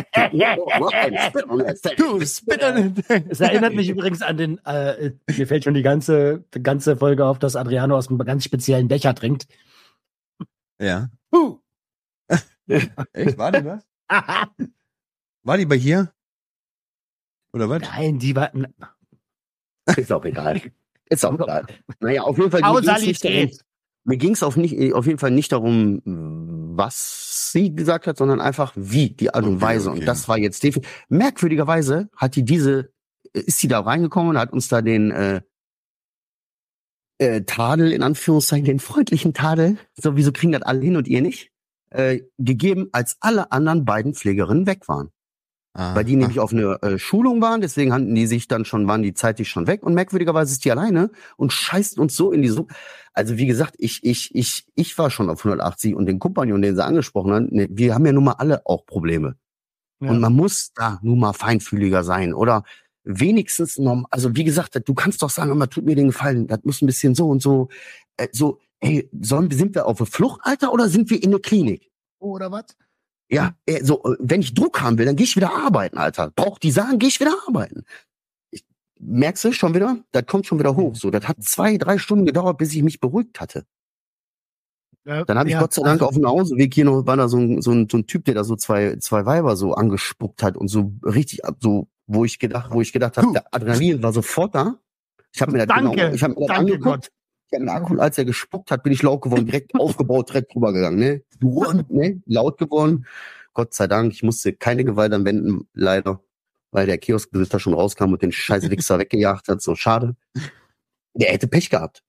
du, spit on it. Es erinnert mich übrigens an den, äh, mir fällt schon die ganze, die ganze Folge auf, dass Adriano aus einem ganz speziellen Becher trinkt. Ja. Uh. Echt, war die was? War die bei hier? Oder was? Nein, die war... Ist auch egal. Ist auch egal. Naja, auf jeden Fall... Kausalität. Mir ging es auf, nicht, auf jeden Fall nicht darum, was sie gesagt hat, sondern einfach wie, die Art und okay, Weise. Okay. Und das war jetzt definitiv... Merkwürdigerweise hat die diese... Ist sie da reingekommen und hat uns da den... Äh, äh, Tadel, in Anführungszeichen, den freundlichen Tadel, so wieso kriegen das alle hin und ihr nicht? Äh, gegeben, als alle anderen beiden Pflegerinnen weg waren. Ah, Weil die ah. nämlich auf eine äh, Schulung waren, deswegen hatten die sich dann schon, waren die zeitlich schon weg und merkwürdigerweise ist die alleine und scheißt uns so in die so. Also wie gesagt, ich, ich, ich, ich war schon auf hundertachtzig und den Kompagnon, den sie angesprochen haben, ne, wir haben ja nun mal alle auch Probleme. Ja. Und man muss da nun mal feinfühliger sein oder wenigstens noch, also wie gesagt, du kannst doch sagen, immer tut mir den Gefallen, das muss ein bisschen so und so, äh, so, ey, sollen, sind wir auf der Flucht, Alter, oder sind wir in der Klinik? Oder was? Ja, ey, so, wenn ich Druck haben will, dann gehe ich wieder arbeiten, Alter. Braucht die sagen, gehe ich wieder arbeiten. Ich, merkst du schon wieder? Das kommt schon wieder hoch. So, das hat zwei, drei Stunden gedauert, bis ich mich beruhigt hatte. Ja, dann habe ich ja, Gott sei Dank also, auf dem Nachhauseweg hier noch, war da so ein, so ein, so ein Typ, der da so zwei, zwei Weiber so angespuckt hat und so richtig, so, wo ich gedacht, wo ich gedacht habe, der Adrenalin war sofort da. Ich habe mir das danke, genau, ich habe mir das danke angeguckt. Gott. Ich habe mir angeguckt, als er gespuckt hat, bin ich laut geworden, direkt aufgebaut, direkt drüber gegangen, ne? Du, ne? Laut geworden. Gott sei Dank, ich musste keine Gewalt anwenden, leider, weil der Kioskbesitzer schon rauskam und den scheiß Wichser weggejagt hat, so schade. Der hätte Pech gehabt.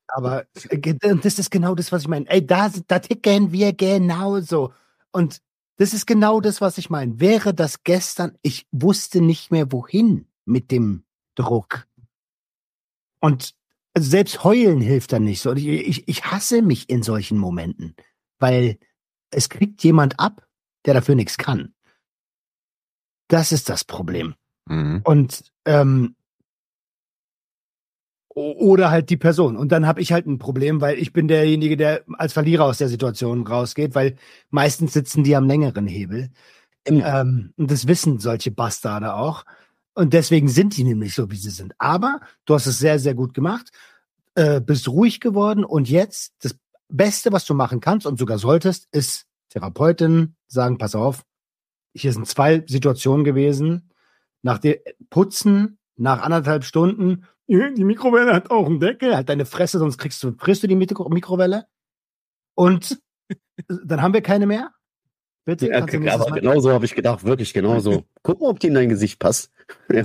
Aber äh, das ist genau das, was ich meine. Ey, da, da ticken wir genauso. Und das ist genau das, was ich meine. Wäre das gestern, ich wusste nicht mehr, wohin mit dem Druck. Und also selbst heulen hilft dann nicht so. Ich, ich, ich hasse mich in solchen Momenten, weil es kriegt jemand ab, der dafür nichts kann. Das ist das Problem. Mhm. Und ähm, oder halt die Person. Und dann habe ich halt ein Problem, weil ich bin derjenige, der als Verlierer aus der Situation rausgeht, weil meistens sitzen die am längeren Hebel. Ähm, und das wissen solche Bastarde auch. Und deswegen sind die nämlich so, wie sie sind. Aber du hast es sehr, sehr gut gemacht, äh, bist ruhig geworden und jetzt das Beste, was du machen kannst und sogar solltest, ist Therapeutin sagen, pass auf, hier sind zwei Situationen gewesen, nach dem Putzen, nach anderthalb Stunden, die Mikrowelle hat auch einen Deckel, halt deine Fresse, sonst kriegst du, frisst du die Mikro- Mikrowelle und dann haben wir keine mehr. Bitte, Ja, kannst du nächstes aber Mal- genau so habe ich gedacht, wirklich genau so. Guck mal, ob die in dein Gesicht passt. Ja.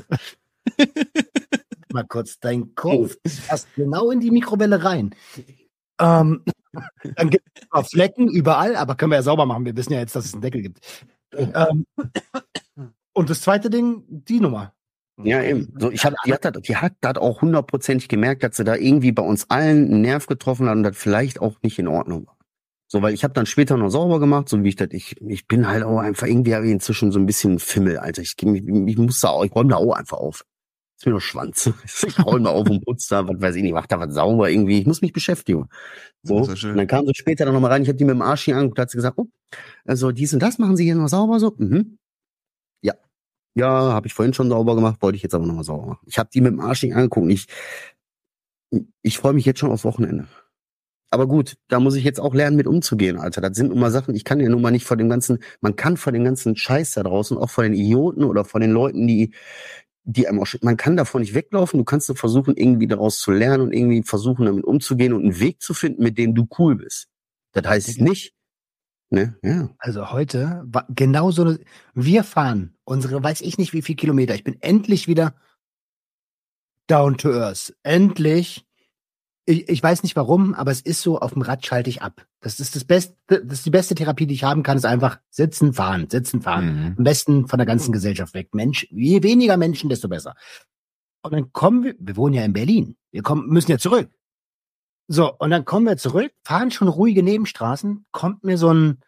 mal kurz dein Kopf passt genau in die Mikrowelle rein. Ähm, dann gibt es Flecken überall, aber können wir ja sauber machen. Wir wissen ja jetzt, dass es einen Deckel gibt. Ähm, und das zweite Ding, die Nummer. Ja, eben. So, ich hab, die hat das, die hat das auch hundertprozentig gemerkt, dass sie da irgendwie bei uns allen einen Nerv getroffen hat und das vielleicht auch nicht in Ordnung war. So, weil ich habe dann später noch sauber gemacht, so wie ich das, ich, ich bin halt auch einfach irgendwie hab ich inzwischen so ein bisschen Fimmel, Alter. Ich, ich, ich muss da auch, ich räume da auch einfach auf. Ist mir nur Schwanz. Ich räume da auf und putze da, was weiß ich nicht, mach da was sauber irgendwie. Ich muss mich beschäftigen. So. Das ist ja schön. Und dann kam sie später dann nochmal rein, ich habe die mit dem Arsch hier angeguckt, hat sie gesagt, oh, also dies und das machen sie hier noch sauber, so, mhm. Ja. Ja, habe ich vorhin schon sauber gemacht, wollte ich jetzt aber nochmal sauber machen. Ich habe die mit dem Arsch nicht angeguckt. Ich, ich freue mich jetzt schon aufs Wochenende. Aber gut, da muss ich jetzt auch lernen, mit umzugehen, Alter. Das sind nun mal Sachen, ich kann ja nun mal nicht vor dem ganzen, man kann vor dem ganzen Scheiß da draußen, auch vor den Idioten oder vor den Leuten, die, die einem auch, man kann davor nicht weglaufen. Du kannst nur versuchen, irgendwie daraus zu lernen und irgendwie versuchen, damit umzugehen und einen Weg zu finden, mit dem du cool bist. Das heißt nicht, ne, ja. Also heute war genau so eine, wir fahren unsere, weiß ich nicht wie viel Kilometer. Ich bin endlich wieder down to earth. Endlich. Ich, ich weiß nicht warum, aber es ist so, auf dem Rad schalte ich ab. Das ist das Beste, das ist die beste Therapie, die ich haben kann, ist einfach sitzen, fahren, sitzen, fahren. Mhm. Am besten von der ganzen Gesellschaft weg. Mensch, je weniger Menschen, desto besser. Und dann kommen wir, wir wohnen ja in Berlin. Wir kommen, müssen ja zurück. So, und dann kommen wir zurück, fahren schon ruhige Nebenstraßen, kommt mir so ein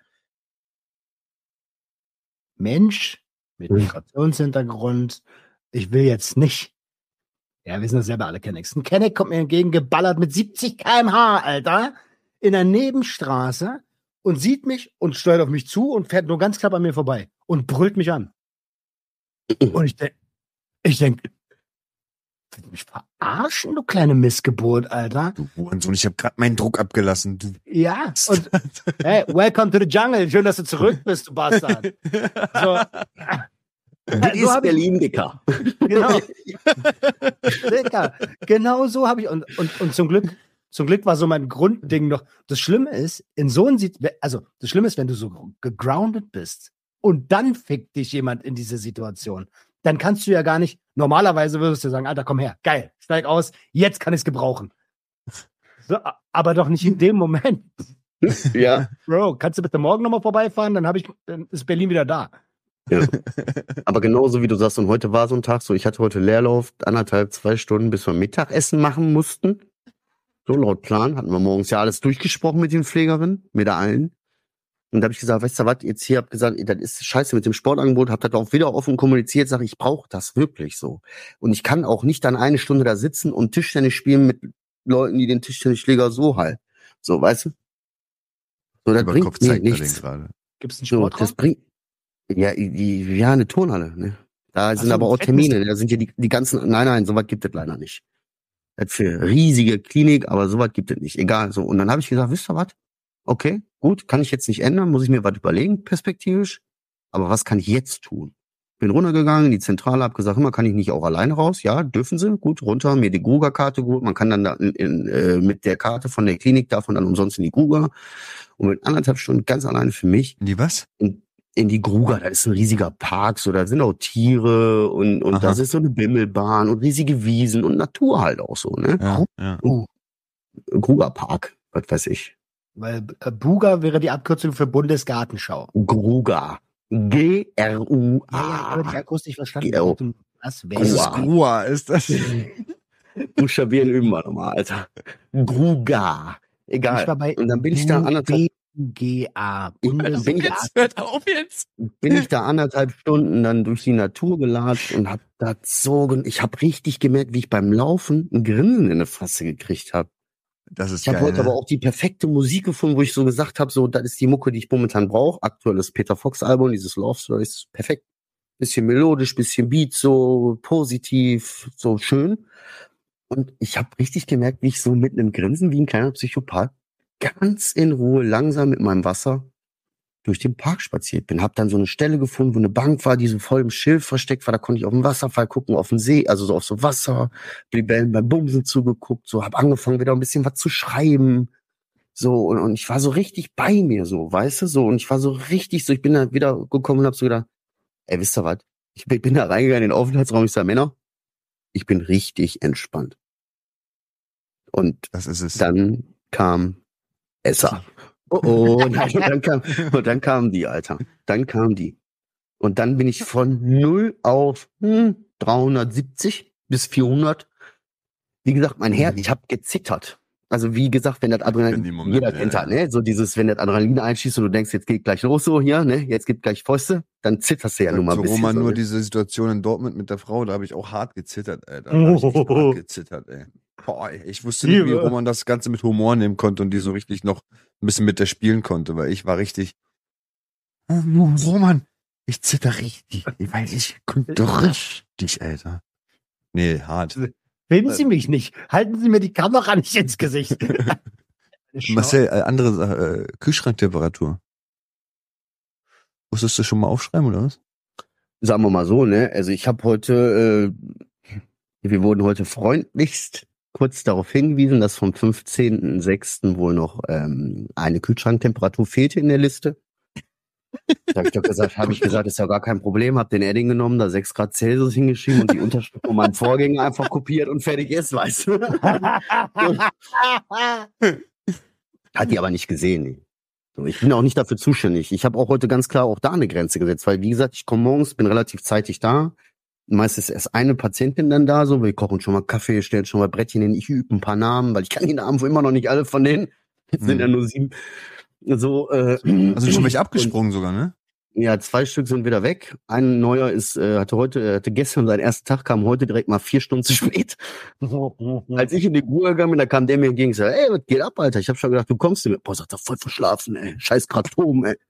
Mensch mit Migrationshintergrund. Ich will jetzt nicht. Ja, wir sind das selber alle Kennex. Ein Kenneck kommt mir entgegen, geballert mit siebzig Kilometer pro Stunde, Alter, in der Nebenstraße und sieht mich und steuert auf mich zu und fährt nur ganz knapp an mir vorbei und brüllt mich an. Und ich denke, ich denke, willst du mich verarschen, du kleine Missgeburt, Alter? Du Hurensohn, ich habe gerade meinen Druck abgelassen. Du. Ja, und hey, welcome to the jungle. Schön, dass du zurück bist, du Bastard. So. Das So ist hab ich- Berlin, Dicker. Genau. Dicker. Genau so habe ich, und, und, und zum Glück, zum Glück war so mein Grundding noch, das Schlimme ist, in so einem, also, das Schlimme ist, wenn du so gegroundet bist und dann fickt dich jemand in diese Situation, dann kannst du ja gar nicht, normalerweise würdest du sagen, Alter, komm her, geil, steig aus, jetzt kann ich es gebrauchen. So, aber doch nicht in dem Moment. Ja. Bro, kannst du bitte morgen nochmal vorbeifahren, dann habe ich, dann ist Berlin wieder da. Ja. Aber genauso wie du sagst, und heute war so ein Tag so, ich hatte heute Leerlauf, anderthalb, zwei Stunden, bis wir Mittagessen machen mussten. So laut Plan, hatten wir morgens ja alles durchgesprochen mit den Pflegerinnen, mit allen. Und da habe ich gesagt, weißt du was, jetzt hier hab gesagt, das ist scheiße mit dem Sportangebot, hab das auch wieder offen kommuniziert, sage ich brauche das wirklich so. Und ich kann auch nicht dann eine Stunde da sitzen und Tischtennis spielen mit Leuten, die den Tischtennisschläger so halten. So, weißt du? So, das Über bringt Kopf mir zeigt er den nichts. gerade. Gibt es einen So, Sportraum? das bringt, ja, die, ja, eine Turnhalle, ne? Da sind so, aber ein auch Termine, da sind ja die, die ganzen, nein, nein, sowas gibt es leider nicht. Das ist für riesige Klinik, aber sowas gibt es nicht. Egal, so. Und dann habe ich gesagt, wisst ihr was? Okay, gut, kann ich jetzt nicht ändern, muss ich mir was überlegen, perspektivisch. Aber was kann ich jetzt tun? Bin runtergegangen in die Zentrale, hab gesagt, immer kann ich nicht auch alleine raus? Ja, dürfen sie, gut, runter, mir die Gruger-Karte geholt. Man kann dann da in, in, äh, mit der Karte von der Klinik, darf man dann umsonst in die Gruger. Und mit anderthalb Stunden ganz alleine für mich Die was? in, in die Gruger, da ist ein riesiger Park, so, da sind auch Tiere und, und Aha. das ist so eine Bimmelbahn und riesige Wiesen und Natur halt auch so, ne? Ja, ja. Oh. Grugerpark, was weiß ich. Weil äh, Buga wäre die Abkürzung für Bundesgartenschau. Gruger. G R U A. Ja, ja, habe ich akustisch verstanden. G R U. Was Das ist wäre? Grua, ist das? Buchstabieren üben wir nochmal, Alter. Gruga. Egal. Ich war bei Und dann bin ich da anderthalb, B G A. bin ich- Bundesgarten. hört auf jetzt. bin ich da anderthalb Stunden dann durch die Natur gelatscht und hab da so, gen- ich hab richtig gemerkt, wie ich beim Laufen ein Grinsen in die Fresse gekriegt habe. Das ist Ich habe geil. heute ne? aber auch die perfekte Musik gefunden, wo ich so gesagt habe, so, das ist die Mucke, die ich momentan brauche. Aktuelles Peter Fox Album, dieses Love Story ist perfekt. Bisschen melodisch, bisschen Beat, so positiv, so schön. Und ich habe richtig gemerkt, wie ich so mit einem Grinsen wie ein kleiner Psychopath ganz in Ruhe langsam mit meinem Wasser durch den Park spaziert bin. Hab dann so eine Stelle gefunden, wo eine Bank war, die so voll im Schilf versteckt war. Da konnte ich auf den Wasserfall gucken, auf den See, also so auf so Wasser, Libellen beim Bumsen zugeguckt, so hab angefangen wieder ein bisschen was zu schreiben. So, und, und ich war so richtig bei mir, so, weißt du, so, und ich war so richtig so, ich bin da wieder gekommen und hab so gedacht, ey, wisst ihr was? Ich bin, bin da reingegangen in den Aufenthaltsraum, ich sag, Männer, ich bin richtig entspannt. Und Das ist es. dann kam Esser. Oh oh, nein, und dann kam, und dann kamen die, Alter. Dann kamen die. Und dann bin ich von null auf hm, dreihundertsiebzig bis vierhundert. Wie gesagt, mein Herz, ich habe gezittert. Also wie gesagt, wenn das In Adrenalin, dem Moment, jeder ja, kennt ja. das, ne? So dieses, wenn das Adrenalin einschießt und du denkst, jetzt geht gleich los so hier, ne? Jetzt gibt gleich Fäuste, dann zitterst du ja nun mal Zu ein bisschen. Roman so, nur ne? diese Situation in Dortmund mit der Frau, da habe ich auch hart gezittert, ey. Da habe ich echt hart gezittert, ey. Boah, ey. Ich wusste nicht, wie Liebe. Roman das Ganze mit Humor nehmen konnte und die so richtig noch ein bisschen mit der spielen konnte, weil ich war richtig. Oh, Roman, ich zitter richtig. Ich weiß, ich könnte doch richtig, Alter. Nee, hart. Finden Sie mich nicht. Halten Sie mir die Kamera nicht ins Gesicht. Marcel, äh, andere Sache, äh, Kühlschranktemperatur. Musstest du schon mal aufschreiben, oder was? Sagen wir mal so, ne? Also ich habe heute, äh, wir wurden heute freundlichst kurz darauf hingewiesen, dass vom fünfzehnten sechsten wohl noch ähm, eine Kühlschranktemperatur fehlte in der Liste. Da habe ich doch gesagt, habe ich gesagt, ist ja gar kein Problem, hab den Edding genommen, da sechs Grad Celsius hingeschrieben und die Unterschrift von meinem Vorgänger einfach kopiert und fertig ist, weißt du? Hat die aber nicht gesehen. Nee. So, ich bin auch nicht dafür zuständig. Ich habe auch heute ganz klar auch da eine Grenze gesetzt, weil wie gesagt, ich komme morgens, bin relativ zeitig da. Meistens ist erst eine Patientin dann da, so, wir kochen schon mal Kaffee, stellen schon mal Brettchen hin, ich übe ein paar Namen, weil ich kann die Namen wohl immer noch nicht alle von denen. Es sind Hm. ja nur sieben. So, äh, Also schon welche abgesprungen sogar, ne? ja, zwei Stück sind wieder weg. Ein neuer ist, äh, hatte heute, äh, hatte gestern seinen ersten Tag, kam heute direkt mal vier Stunden zu spät. Als ich in die Ruhe gegangen bin, da kam der mir entgegen und sagte, ey, was geht ab, Alter? Ich hab schon gedacht, du kommst nicht. Boah, sagt er, voll verschlafen, ey. Scheiß Kratom, ey.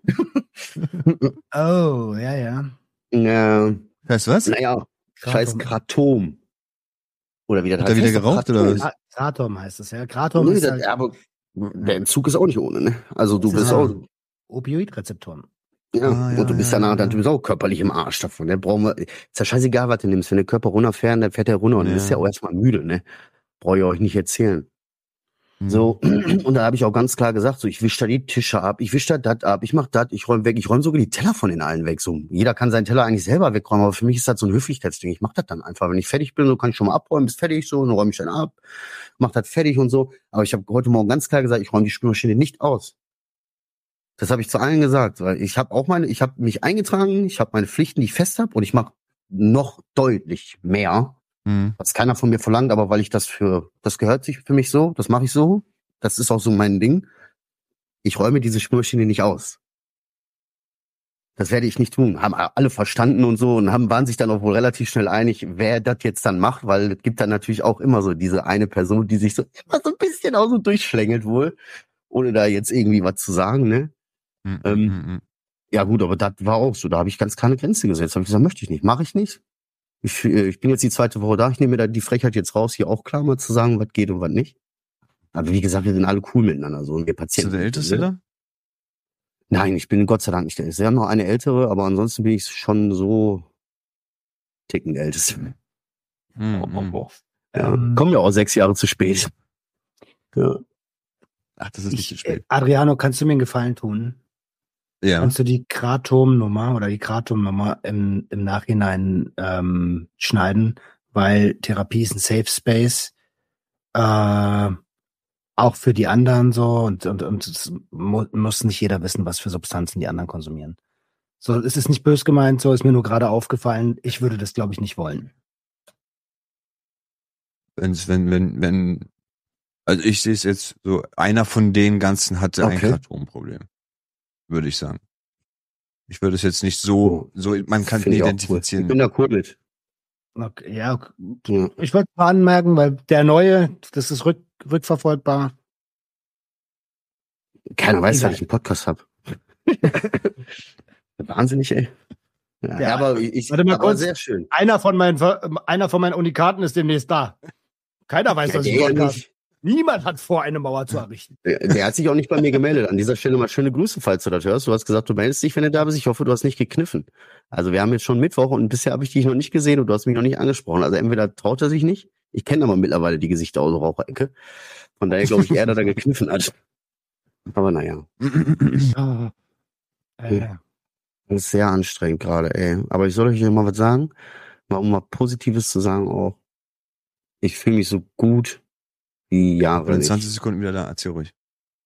Oh, ja, ja. Ja, Weißt du was? naja, scheiß Kratom. Oder wie das Hat er heißt. wieder Heißt doch geraucht, oder Kratom. was? Kra- Kratom heißt es, ja. Kratom Nee, ist das, halt aber der Entzug ist auch nicht ohne, ne? Also du Das bist ist auch, ja- Opioidrezeptoren. ja, Ah, ja, und du bist ja, danach, ja. du bist auch körperlich im Arsch davon, ne? Brauchen wir, ist ja scheißegal, was du nimmst. Wenn der Körper runterfährt, dann fährt er runter und dann Ja. ist ja auch erstmal müde, ne? Brauche ich euch nicht erzählen. Hm. So, und da habe ich auch ganz klar gesagt, so, ich wisch da die Tische ab, ich wisch da das ab, ich mach das, ich räume weg, ich räume sogar die Teller von den allen weg. So, jeder kann seinen Teller eigentlich selber wegräumen, aber für mich ist das so ein Höflichkeitsding. Ich mach das dann einfach. Wenn ich fertig bin, so kann ich schon mal abräumen, bis fertig, so, dann räume ich dann ab, mach das fertig und so. Aber ich habe heute Morgen ganz klar gesagt, ich räume die Spülmaschine nicht aus. Das habe ich zu allen gesagt, weil ich habe auch meine, ich habe mich eingetragen, ich habe meine Pflichten, die ich fest habe, und ich mache noch deutlich mehr, Hm. was keiner von mir verlangt, aber weil ich das für, das gehört sich für mich so, das mache ich so, das ist auch so mein Ding. Ich räume diese Spülmaschine nicht aus. Das werde ich nicht tun. Haben alle verstanden und so und haben, waren sich dann auch wohl relativ schnell einig, wer das jetzt dann macht, weil es gibt dann natürlich auch immer so diese eine Person, die sich so immer so ein bisschen auch so durchschlängelt wohl, ohne da jetzt irgendwie was zu sagen, ne? Hm, Ähm, hm, hm. Ja gut, aber das war auch so. Da habe ich ganz keine Grenze gesetzt. Habe ich gesagt, möchte ich nicht, mache ich nicht. Ich, äh, ich bin jetzt die zweite Woche da. Ich nehme mir da die Frechheit jetzt raus, hier auch klar mal zu sagen, was geht und was nicht. Aber wie gesagt, wir sind alle cool miteinander. So, und wir Bist du Patienten. der Älteste ne? da? Nein, ich bin Gott sei Dank nicht der Älteste. Wir haben noch eine ältere, aber ansonsten bin ich schon so ticken der Älteste. Hm, hm. Ja, Ähm, kommen ja auch sechs Jahre zu spät. Ja. Ach, das ist nicht zu Ich, äh, spät. Adriano, kannst du mir einen Gefallen tun? Ja. Kannst du die Kratom-Nummer oder die Kratom-Nummer im, im Nachhinein ähm, schneiden? Weil Therapie ist ein Safe Space. Äh, auch für die anderen so und, und, und es mu muss nicht jeder wissen, was für Substanzen die anderen konsumieren. So, es ist nicht bös gemeint, so ist mir nur gerade aufgefallen. Ich würde das, glaube ich, nicht wollen. Wenn's, wenn, wenn, wenn, also ich sehe es jetzt so, einer von den ganzen hatte ein Okay. Kartonproblem, würde ich sagen. Ich würde es jetzt nicht so, so, man kann Finde ihn ich auch identifizieren. Cool. Ich bin da cool mit. Okay, ja, okay. Ja. Ich wollte mal anmerken, weil der neue, das ist rück, rückverfolgbar. Keiner weiß, Egal. dass ich einen Podcast habe. Wahnsinnig, ey. Ja, Ja, aber ich, warte mal aber kurz. sehr schön. Einer von meinen, einer von meinen Unikaten ist demnächst da. Keiner weiß, Ja, dass ich der einen Podcast nicht. Niemand hat vor, eine Mauer zu errichten. Der, der hat sich auch nicht bei mir gemeldet. An dieser Stelle mal schöne Grüße, falls du das hörst. Du hast gesagt, du meldest dich, wenn du da bist. Ich hoffe, du hast nicht gekniffen. Also wir haben jetzt schon Mittwoch und bisher habe ich dich noch nicht gesehen und du hast mich noch nicht angesprochen. Also entweder traut er sich nicht. Ich kenne aber mittlerweile die Gesichter aus der Raucherecke. Von daher glaube ich eher, dass er gekniffen hat. Aber naja. Ah, äh, Das ist sehr anstrengend gerade, ey. Aber ich soll euch mal was sagen, mal um mal Positives zu sagen auch. Ich fühle mich so gut wie Jahre Oder in nicht. zwanzig Sekunden wieder da, erzähl ruhig.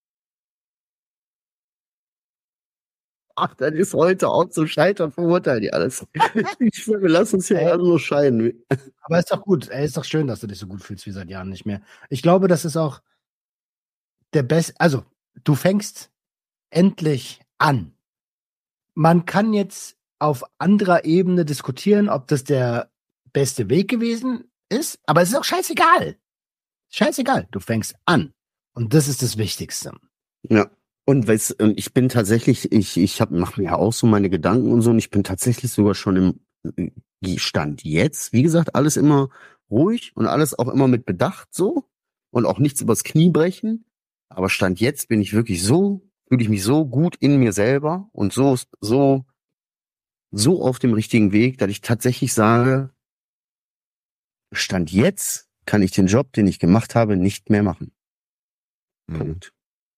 Ach, das ist heute auch zum Scheitern verurteilt, die alles. Ich schwöre, wir lassen uns hier Ey. alle nur scheiden. aber ist doch gut. Ey, ist doch schön, dass du dich so gut fühlst wie seit Jahren nicht mehr. Ich glaube, das ist auch der beste. Also, du fängst endlich an. Man kann jetzt auf anderer Ebene diskutieren, ob das der beste Weg gewesen ist, aber es ist auch scheißegal. Scheißegal. Du fängst an. Und das ist das Wichtigste. Ja. Und weißt, und ich bin tatsächlich, ich, ich hab, mach mir ja auch so meine Gedanken und so, und ich bin tatsächlich sogar schon im Stand jetzt. Wie gesagt, alles immer ruhig und alles auch immer mit Bedacht so und auch nichts übers Knie brechen. Aber Stand jetzt bin ich wirklich so, fühle ich mich so gut in mir selber und so, so, so auf dem richtigen Weg, dass ich tatsächlich sage, Stand jetzt kann ich den Job, den ich gemacht habe, nicht mehr machen. Mhm. Punkt.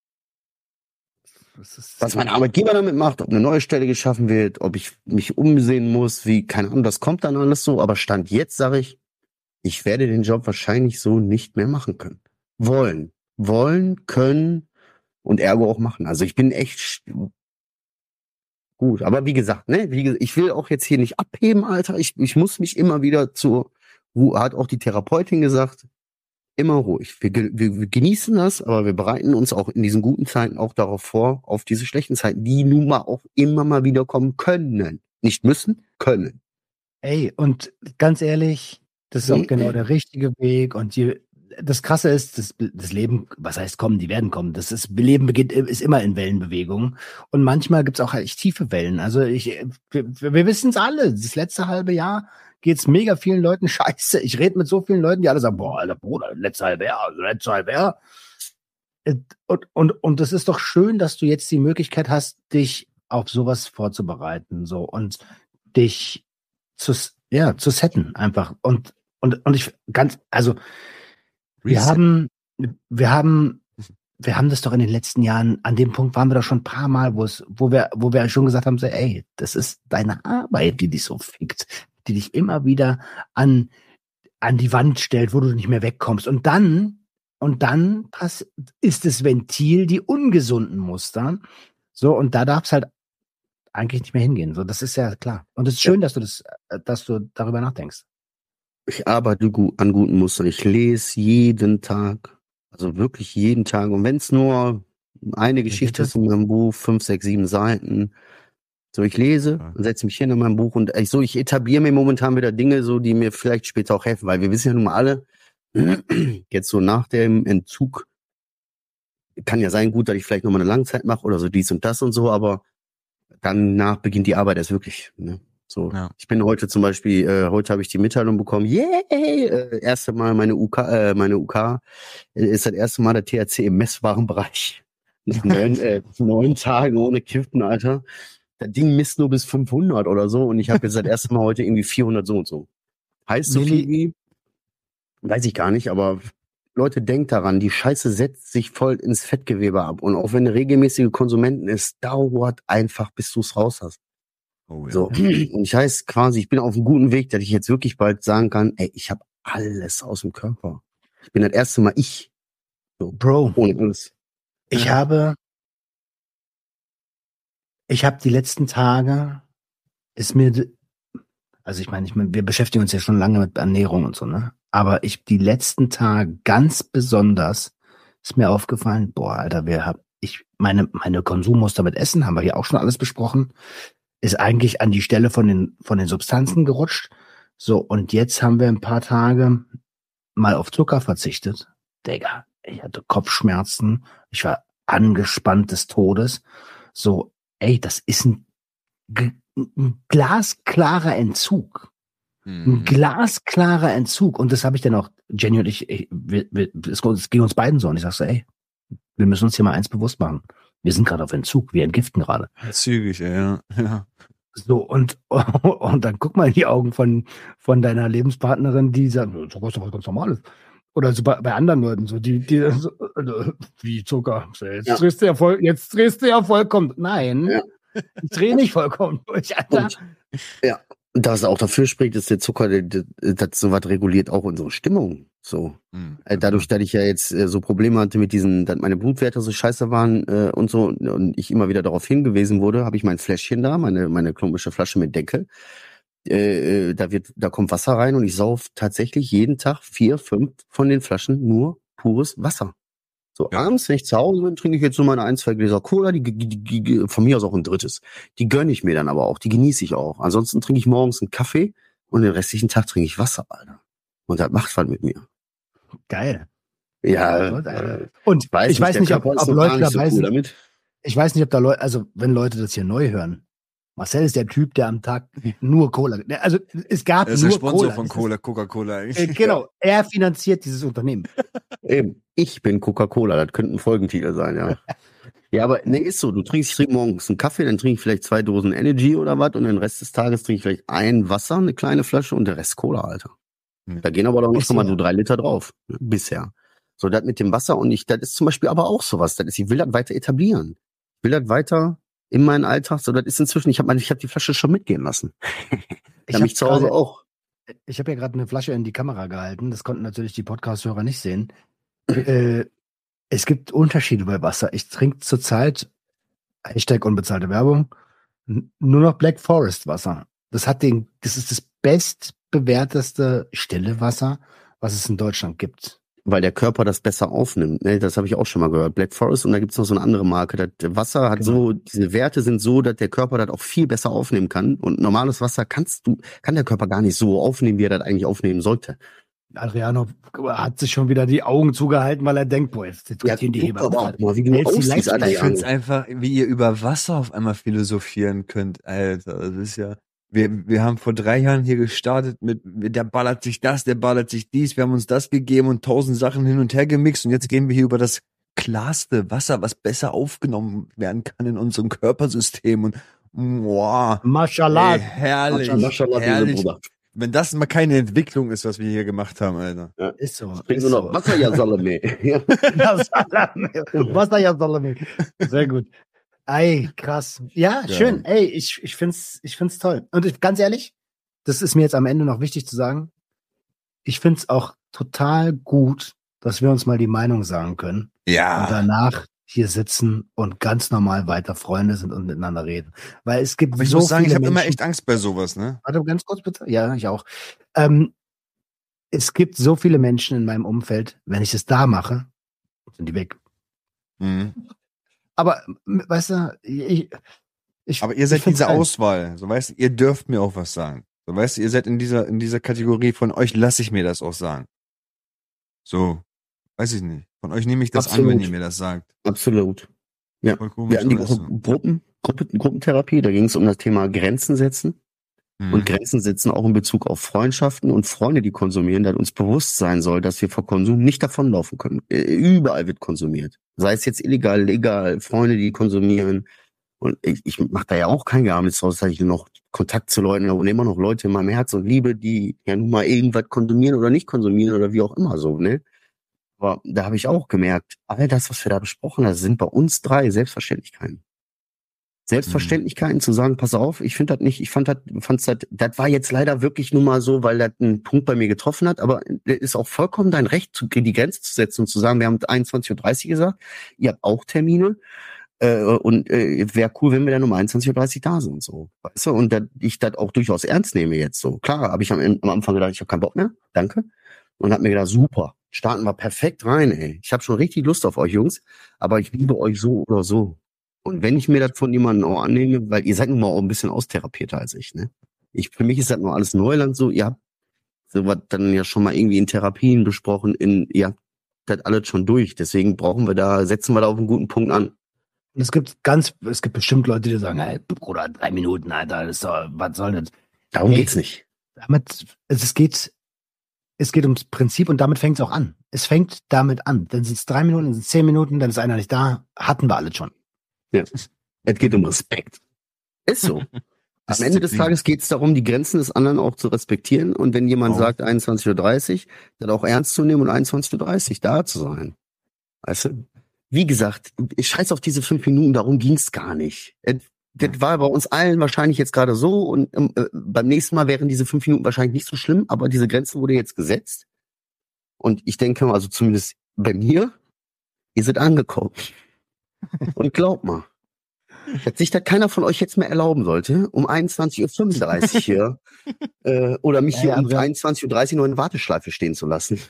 Das ist Was mein Arbeitgeber damit macht, ob eine neue Stelle geschaffen wird, ob ich mich umsehen muss, wie, keine Ahnung, das kommt dann alles so. Aber Stand jetzt sage ich, ich werde den Job wahrscheinlich so nicht mehr machen können. Wollen. Wollen, können und ergo auch machen. Also ich bin echt gut. Aber wie gesagt, ne, wie, ich will auch jetzt hier nicht abheben, Alter. Ich, ich muss mich immer wieder zu, hat auch die Therapeutin gesagt, immer ruhig. Wir, wir, wir genießen das, aber wir bereiten uns auch in diesen guten Zeiten auch darauf vor, auf diese schlechten Zeiten, die nun mal auch immer mal wieder kommen können. Nicht müssen, können. Ey, und ganz ehrlich, das ist auch Mhm. genau der richtige Weg. Und die, das Krasse ist, das, das Leben, was heißt kommen, die werden kommen. Das ist, Leben beginnt, ist immer in Wellenbewegung. Und manchmal gibt's auch echt tiefe Wellen. Also ich, wir, wir wissen es alle. Das letzte halbe Jahr geht's mega vielen Leuten scheiße. Ich rede mit so vielen Leuten, die alle sagen, boah, Alter, Bruder, letzte halbe Jahr, letzte halbe Jahr. Und, und, und das ist doch schön, dass du jetzt die Möglichkeit hast, dich auf sowas vorzubereiten, so, und dich zu, ja, zu setten einfach. Und, und, und ich ganz, also, wir Reset. haben, wir haben, wir haben das doch in den letzten Jahren, an dem Punkt waren wir doch schon ein paar Mal, wo es, wo wir, wo wir schon gesagt haben, so, ey, das ist deine Arbeit, die dich so fickt, die dich immer wieder an, an die Wand stellt, wo du nicht mehr wegkommst. Und dann, und dann pass, ist das Ventil die ungesunden Muster. So, und da darf es halt eigentlich nicht mehr hingehen. So, das ist ja klar. Und es ist schön, dass du das, dass du darüber nachdenkst. Ich arbeite gu- an guten Mustern. Ich lese jeden Tag. Also wirklich jeden Tag. Und wenn es nur eine Geschichte ist in meinem Buch, fünf, sechs, sieben Seiten. So, ich lese, Ja. setze mich hin in mein Buch und ich, so, ich etabliere mir momentan wieder Dinge, so, die mir vielleicht später auch helfen, weil wir wissen ja nun mal alle, jetzt so nach dem Entzug, kann ja sein, gut, dass ich vielleicht nochmal eine Langzeit mache oder so dies und das und so, aber danach beginnt die Arbeit erst wirklich. Ne? So, Ja. ich bin heute zum Beispiel, äh, heute habe ich die Mitteilung bekommen, yay, äh, erste Mal meine U K, äh, meine U K äh, ist das erste Mal der T H C im messbaren Bereich. Nach neun, äh, neun Tagen ohne Kiffen, Alter. Das Ding misst nur bis fünfhundert oder so und ich habe jetzt das erste Mal heute irgendwie vierhundert so und so. Heißt so Milli- viel wie, weiß ich gar nicht, aber Leute, denkt daran, die Scheiße setzt sich voll ins Fettgewebe ab und auch wenn du regelmäßige Konsumenten ist, dauert einfach, bis du es raus hast. Oh, ja. So, und ich heißt quasi, ich bin auf einem guten Weg, dass ich jetzt wirklich bald sagen kann, ey, ich habe alles aus dem Körper. Ich bin das erste Mal ich. So, Bro, ohne alles. ich Ja. habe, ich habe die letzten Tage, ist mir, d- also ich meine, ich meine, wir beschäftigen uns ja schon lange mit Ernährung und so, ne? Aber ich, die letzten Tage ganz besonders, ist mir aufgefallen, boah, Alter, wir haben, ich, meine, meine Konsummuster mit Essen, haben wir hier auch schon alles besprochen, ist eigentlich an die Stelle von den, von den Substanzen gerutscht. So, und jetzt haben wir ein paar Tage mal auf Zucker verzichtet. Digga, ich hatte Kopfschmerzen, ich war angespannt des Todes. So, ey, das ist ein, g- ein glasklarer Entzug. Ein Mhm. glasklarer Entzug. Und das habe ich dann auch, Jenny und ich, ich wir, wir, es, es ging uns beiden so. Und ich sag so, ey, wir müssen uns hier mal eins bewusst machen. Wir sind gerade auf Entzug, wir entgiften gerade. Zügig, ey, ja. ja. So, und, und dann guck mal in die Augen von, von deiner Lebenspartnerin, die sagt, Zucker ist doch was ganz Normales. Oder so bei, bei anderen Leuten, so, die, die, so, äh, wie Zucker. So, Jetzt Ja. drehst du ja voll, jetzt drehst du ja vollkommen. Nein, Ja. ich drehe nicht vollkommen durch, Alter. Und, ja, das auch dafür spricht, dass der Zucker, der, der, das sowas reguliert auch unsere Stimmung. So. Mhm. Äh, Dadurch, dass ich ja jetzt äh, so Probleme hatte mit diesen, dass meine Blutwerte so scheiße waren äh, und so und ich immer wieder darauf hingewiesen wurde, habe ich mein Fläschchen da, meine meine komische Flasche mit Deckel. Äh, äh, da wird, da kommt Wasser rein und ich sauf tatsächlich jeden Tag vier, fünf von den Flaschen nur pures Wasser. So Ja. abends, wenn ich zu Hause bin, trinke ich jetzt so meine ein, zwei Gläser Cola, die, die, die, die von mir aus auch ein drittes. Die gönne ich mir dann aber auch, die genieße ich auch. Ansonsten trinke ich morgens einen Kaffee und den restlichen Tag trinke ich Wasser, Alter. Und das macht was mit mir. Geil. Ja, Gut, Alter. äh, Und ich weiß, der nicht, ob, Körper ist ob noch Leute gar nicht so dabei cool sind. damit. Ich weiß nicht, ob da Leute, also wenn Leute das hier neu hören. Marcel ist der Typ, der am Tag nur Cola. Also es gab Er ist nur der Sponsor Cola. von Das ist- Cola, Coca-Cola eigentlich. Äh, genau, er finanziert dieses Unternehmen. Eben, ich bin Coca-Cola, das könnte ein Folgentitel sein, ja. Ja, aber nee, ist so, du trinkst, ich trinke morgens einen Kaffee, dann trinke ich vielleicht zwei Dosen Energy oder was und den Rest des Tages trinke ich vielleicht ein Wasser, eine kleine Flasche und der Rest Cola, Alter. Hm. Da gehen aber doch noch schon mal Bisher. so drei Liter drauf, ne, bisher. So, das mit dem Wasser und ich, das ist zum Beispiel aber auch sowas, das ist, ich will das weiter etablieren. Ich will das weiter in meinen Alltag, so, das ist inzwischen, ich habe ich hab die Flasche schon mitgehen lassen. Ich Ja, mich hab zu Hause gerade- auch. Ich habe ja gerade eine Flasche in die Kamera gehalten. Das konnten natürlich die Podcast-Hörer nicht sehen. äh, es gibt Unterschiede bei Wasser. Ich trinke zurzeit, Hashtag unbezahlte Werbung, n- nur noch Black Forest Wasser. Das hat den, das ist das bestbewerteste stille Wasser, was es in Deutschland gibt. Weil der Körper das besser aufnimmt. Ne? Das habe ich auch schon mal gehört. Black Forest und da gibt's noch so eine andere Marke. Das Wasser hat Genau. so, diese Werte sind so, dass der Körper das auch viel besser aufnehmen kann. Und normales Wasser kannst du, kann der Körper gar nicht so aufnehmen, wie er das eigentlich aufnehmen sollte. Adriano hat sich schon wieder die Augen zugehalten, weil er denkt, boah, jetzt jetzt gehen die Heber. aber auch mal, wie du Hältst die aussiehst, Leistung- Alter. Ich find's Ja. einfach, wie ihr über Wasser auf einmal philosophieren könnt, Alter. Das ist ja. Wir, wir haben vor drei Jahren hier gestartet mit, der ballert sich das, der ballert sich dies, wir haben uns das gegeben und tausend Sachen hin und her gemixt und jetzt gehen wir hier über das klarste Wasser, was besser aufgenommen werden kann in unserem Körpersystem und boah, Mashallah. ey, herrlich, Maschallah, diese herrlich. Bruder. Wenn das mal keine Entwicklung ist, was wir hier gemacht haben, Alter. Ist so. Trink Ist nur noch so. Wasser, ja, Salome. Ja. Ja, Salami. Was da ja Salami. Sehr gut. Ey, krass. Ja, Ja. schön. Ey, ich, ich find's, ich find's toll. Und ich, ganz ehrlich, das ist mir jetzt am Ende noch wichtig zu sagen. Ich find's auch total gut, dass wir uns mal die Meinung sagen können und Ja. danach hier sitzen und ganz normal weiter Freunde sind und miteinander reden. Weil es gibt Aber ich so muss sagen, ich viele habe immer Menschen- echt Angst bei sowas, ne? Warte ganz kurz bitte. Ja, ich auch. Ähm, es gibt so viele Menschen in meinem Umfeld, wenn ich es da mache, sind die weg. Mhm. Aber, m- weißt du, ich, ich Aber ihr seid ich find's diese geil. Auswahl. So weißt du, ihr dürft mir auch was sagen. So weißt du, ihr seid in dieser, in dieser Kategorie, von euch lasse ich mir das auch sagen. So, weiß ich nicht. Von euch nehme ich das Absolut. an, wenn ihr mir das sagt. Absolut. Ja. Voll komisch, Wir hatten die aber ist Woche Gruppen, Gruppen, Gruppentherapie, da ging es um das Thema Grenzen setzen. so. Mhm. Und Grenzen setzen auch in Bezug auf Freundschaften und Freunde, die konsumieren, dass uns bewusst sein soll, dass wir vor Konsum nicht davonlaufen können. Äh, Überall wird konsumiert. Sei es jetzt illegal, legal, Freunde, die konsumieren. Und ich, ich mache da ja auch kein Geheimnis draus, dass ich noch Kontakt zu Leuten habe und immer noch Leute in meinem Herz und liebe, die ja nun mal irgendwas konsumieren oder nicht konsumieren oder wie auch immer so, ne? Aber da habe ich auch gemerkt, all das, was wir da besprochen haben, sind bei uns drei Selbstverständlichkeiten. Selbstverständlichkeiten zu sagen, pass auf, ich finde das nicht, ich fand das, fand's das, das war jetzt leider wirklich nur mal so, weil das einen Punkt bei mir getroffen hat, aber es ist auch vollkommen dein Recht, die Grenze zu setzen und zu sagen, wir haben einundzwanzig Uhr dreißig gesagt, ihr habt auch Termine, äh, und äh, wäre cool, wenn wir dann um einundzwanzig Uhr dreißig da sind, so, weißt du, und dat, ich das auch durchaus ernst nehme jetzt so. Klar, habe ich am, am Anfang gedacht, ich habe keinen Bock mehr, danke, und hab mir gedacht, super, starten wir perfekt rein, ey, ich habe schon richtig Lust auf euch Jungs, aber ich liebe euch so oder so. Und wenn ich mir das von jemandem auch annehme, weil ihr seid nun mal auch ein bisschen austherapierter als ich, ne? Ich, für mich ist das nur alles Neuland so, ihr habt sowas dann ja schon mal irgendwie in Therapien besprochen, in, ihr habt das alles schon durch. Deswegen brauchen wir da, setzen wir da auf einen guten Punkt an. Und es gibt ganz, es gibt bestimmt Leute, die sagen, hey, Bruder, drei Minuten, Alter, das ist doch, was soll das? Darum hey, geht's nicht. Damit, es geht, es geht ums Prinzip und damit fängt es auch an. Es fängt damit an. Dann sind es drei Minuten, dann sind es zehn Minuten, dann ist einer nicht da. Hatten wir alles schon. Ja. Es geht um Respekt. Ist so. Am Ende des Tages geht es darum, die Grenzen des anderen auch zu respektieren. Und wenn jemand oh. sagt einundzwanzig Uhr dreißig, dann auch ernst zu nehmen und einundzwanzig Uhr dreißig da zu sein. Weißt du? Wie gesagt, ich scheiß auf diese fünf Minuten, darum ging's gar nicht. Das war bei uns allen wahrscheinlich jetzt gerade so und äh, beim nächsten Mal wären diese fünf Minuten wahrscheinlich nicht so schlimm, aber diese Grenze wurde jetzt gesetzt. Und ich denke mal, also zumindest bei mir, ihr seid angekommen. Und glaubt mal, dass sich da keiner von euch jetzt mehr erlauben sollte, um einundzwanzig Uhr fünfunddreißig hier äh, oder mich ja, hier ja, um ja. einundzwanzig Uhr dreißig nur in Warteschleife stehen zu lassen.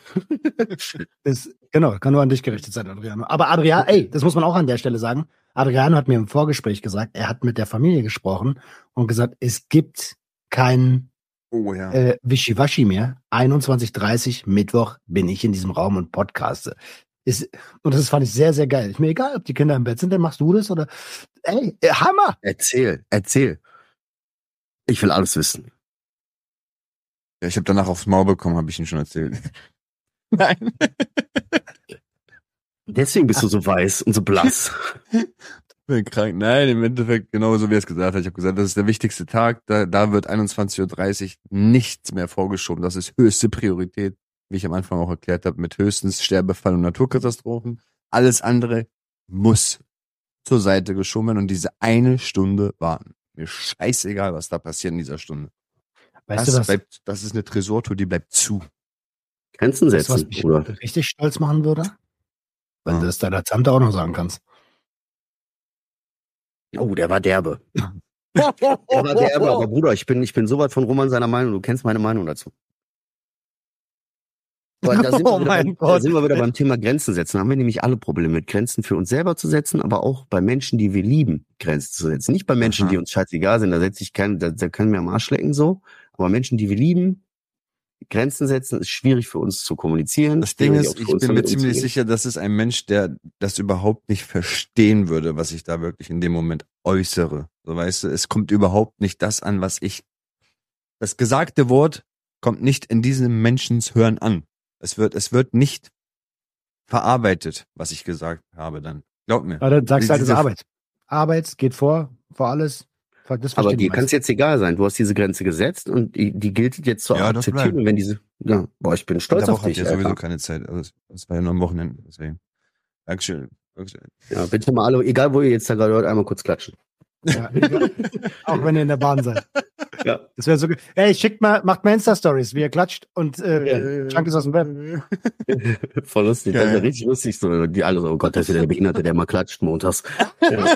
Das, genau, kann nur an dich gerichtet sein, Adriano. Aber Adriano, ey, das muss man auch an der Stelle sagen. Adriano hat mir im Vorgespräch gesagt, er hat mit der Familie gesprochen und gesagt, es gibt kein oh, ja. äh, Wischiwaschi mehr. einundzwanzig Uhr dreißig, Mittwoch bin ich in diesem Raum und podcaste. Ist, und das fand ich sehr, sehr geil. Ist mir egal, ob die Kinder im Bett sind, dann machst du das oder, ey, Hammer! Erzähl, erzähl. Ich will alles wissen. Ja, ich habe danach aufs Maul bekommen, habe ich ihn schon erzählt. Nein. Deswegen bist du so weiß und so blass. Ich bin krank. Nein, im Endeffekt genauso wie er es gesagt hat. Ich habe gesagt, das ist der wichtigste Tag. Da, da wird einundzwanzig Uhr dreißig nichts mehr vorgeschoben. Das ist höchste Priorität, wie ich am Anfang auch erklärt habe, mit höchstens Sterbefall und Naturkatastrophen. Alles andere muss zur Seite geschoben und diese eine Stunde warten. Mir scheißegal, was da passiert in dieser Stunde. Weißt das, du was? Bleibt, das ist eine Tresortour, die bleibt zu. Grenzen Weißt du, was setzen, mich oder? richtig stolz machen würde? Wenn Ja. du das deiner Tante auch noch sagen kannst. Oh, der war derbe. Der war derbe, aber Bruder, ich bin, ich bin so weit von Roman seiner Meinung, du kennst meine Meinung dazu. Aber da sind, Oh wir wieder mein beim, da Gott. sind wir wieder beim Thema Grenzen setzen. Da haben wir nämlich alle Probleme mit Grenzen für uns selber zu setzen, aber auch bei Menschen, die wir lieben, Grenzen zu setzen. Nicht bei Menschen, Aha. die uns scheißegal sind, da setze ich keinen, da, da können wir am Arsch lecken so. Aber Menschen, die wir lieben, Grenzen setzen, ist schwierig für uns zu kommunizieren. Das Ding schwierig ist, auch für ich uns bin mir damit ziemlich umzugehen. sicher, das ist ein Mensch, der das überhaupt nicht verstehen würde, was ich da wirklich in dem Moment äußere. So, weißt du, es kommt überhaupt nicht das an, was ich, das gesagte Wort kommt nicht in diesem Menschens Hören an. Es wird, es wird nicht verarbeitet, was ich gesagt habe dann. Glaub mir. Aber dann sagst du halt, das ist Diese- Arbeit. Arbeit geht vor, vor alles. Das Aber verstehen die dir kann es meisten. jetzt egal sein. Du hast diese Grenze gesetzt und die, die gilt jetzt zu Ja, das akzeptieren. bleibt. Und wenn diese, ja, boah, ich bin stolz In der auf Woche habt dich. ihr sowieso Alter. keine Zeit. Also, das- das war ja nur am Wochenende, deswegen. Dankeschön. Dankeschön. Ja, bitte mal alle, egal wo ihr jetzt da gerade hört, einmal kurz klatschen. Ja, egal. Auch wenn ihr in der Bahn seid. Ja. Das wäre so. ge- Ey, schickt mal, macht mal Insta-Stories, wie ihr klatscht und äh, Chunk ist aus dem Bett. Voll lustig, Geil. das ist richtig lustig. So, die alle so, oh Gott, das ist wieder der Behinderte, der mal klatscht montags. Ja,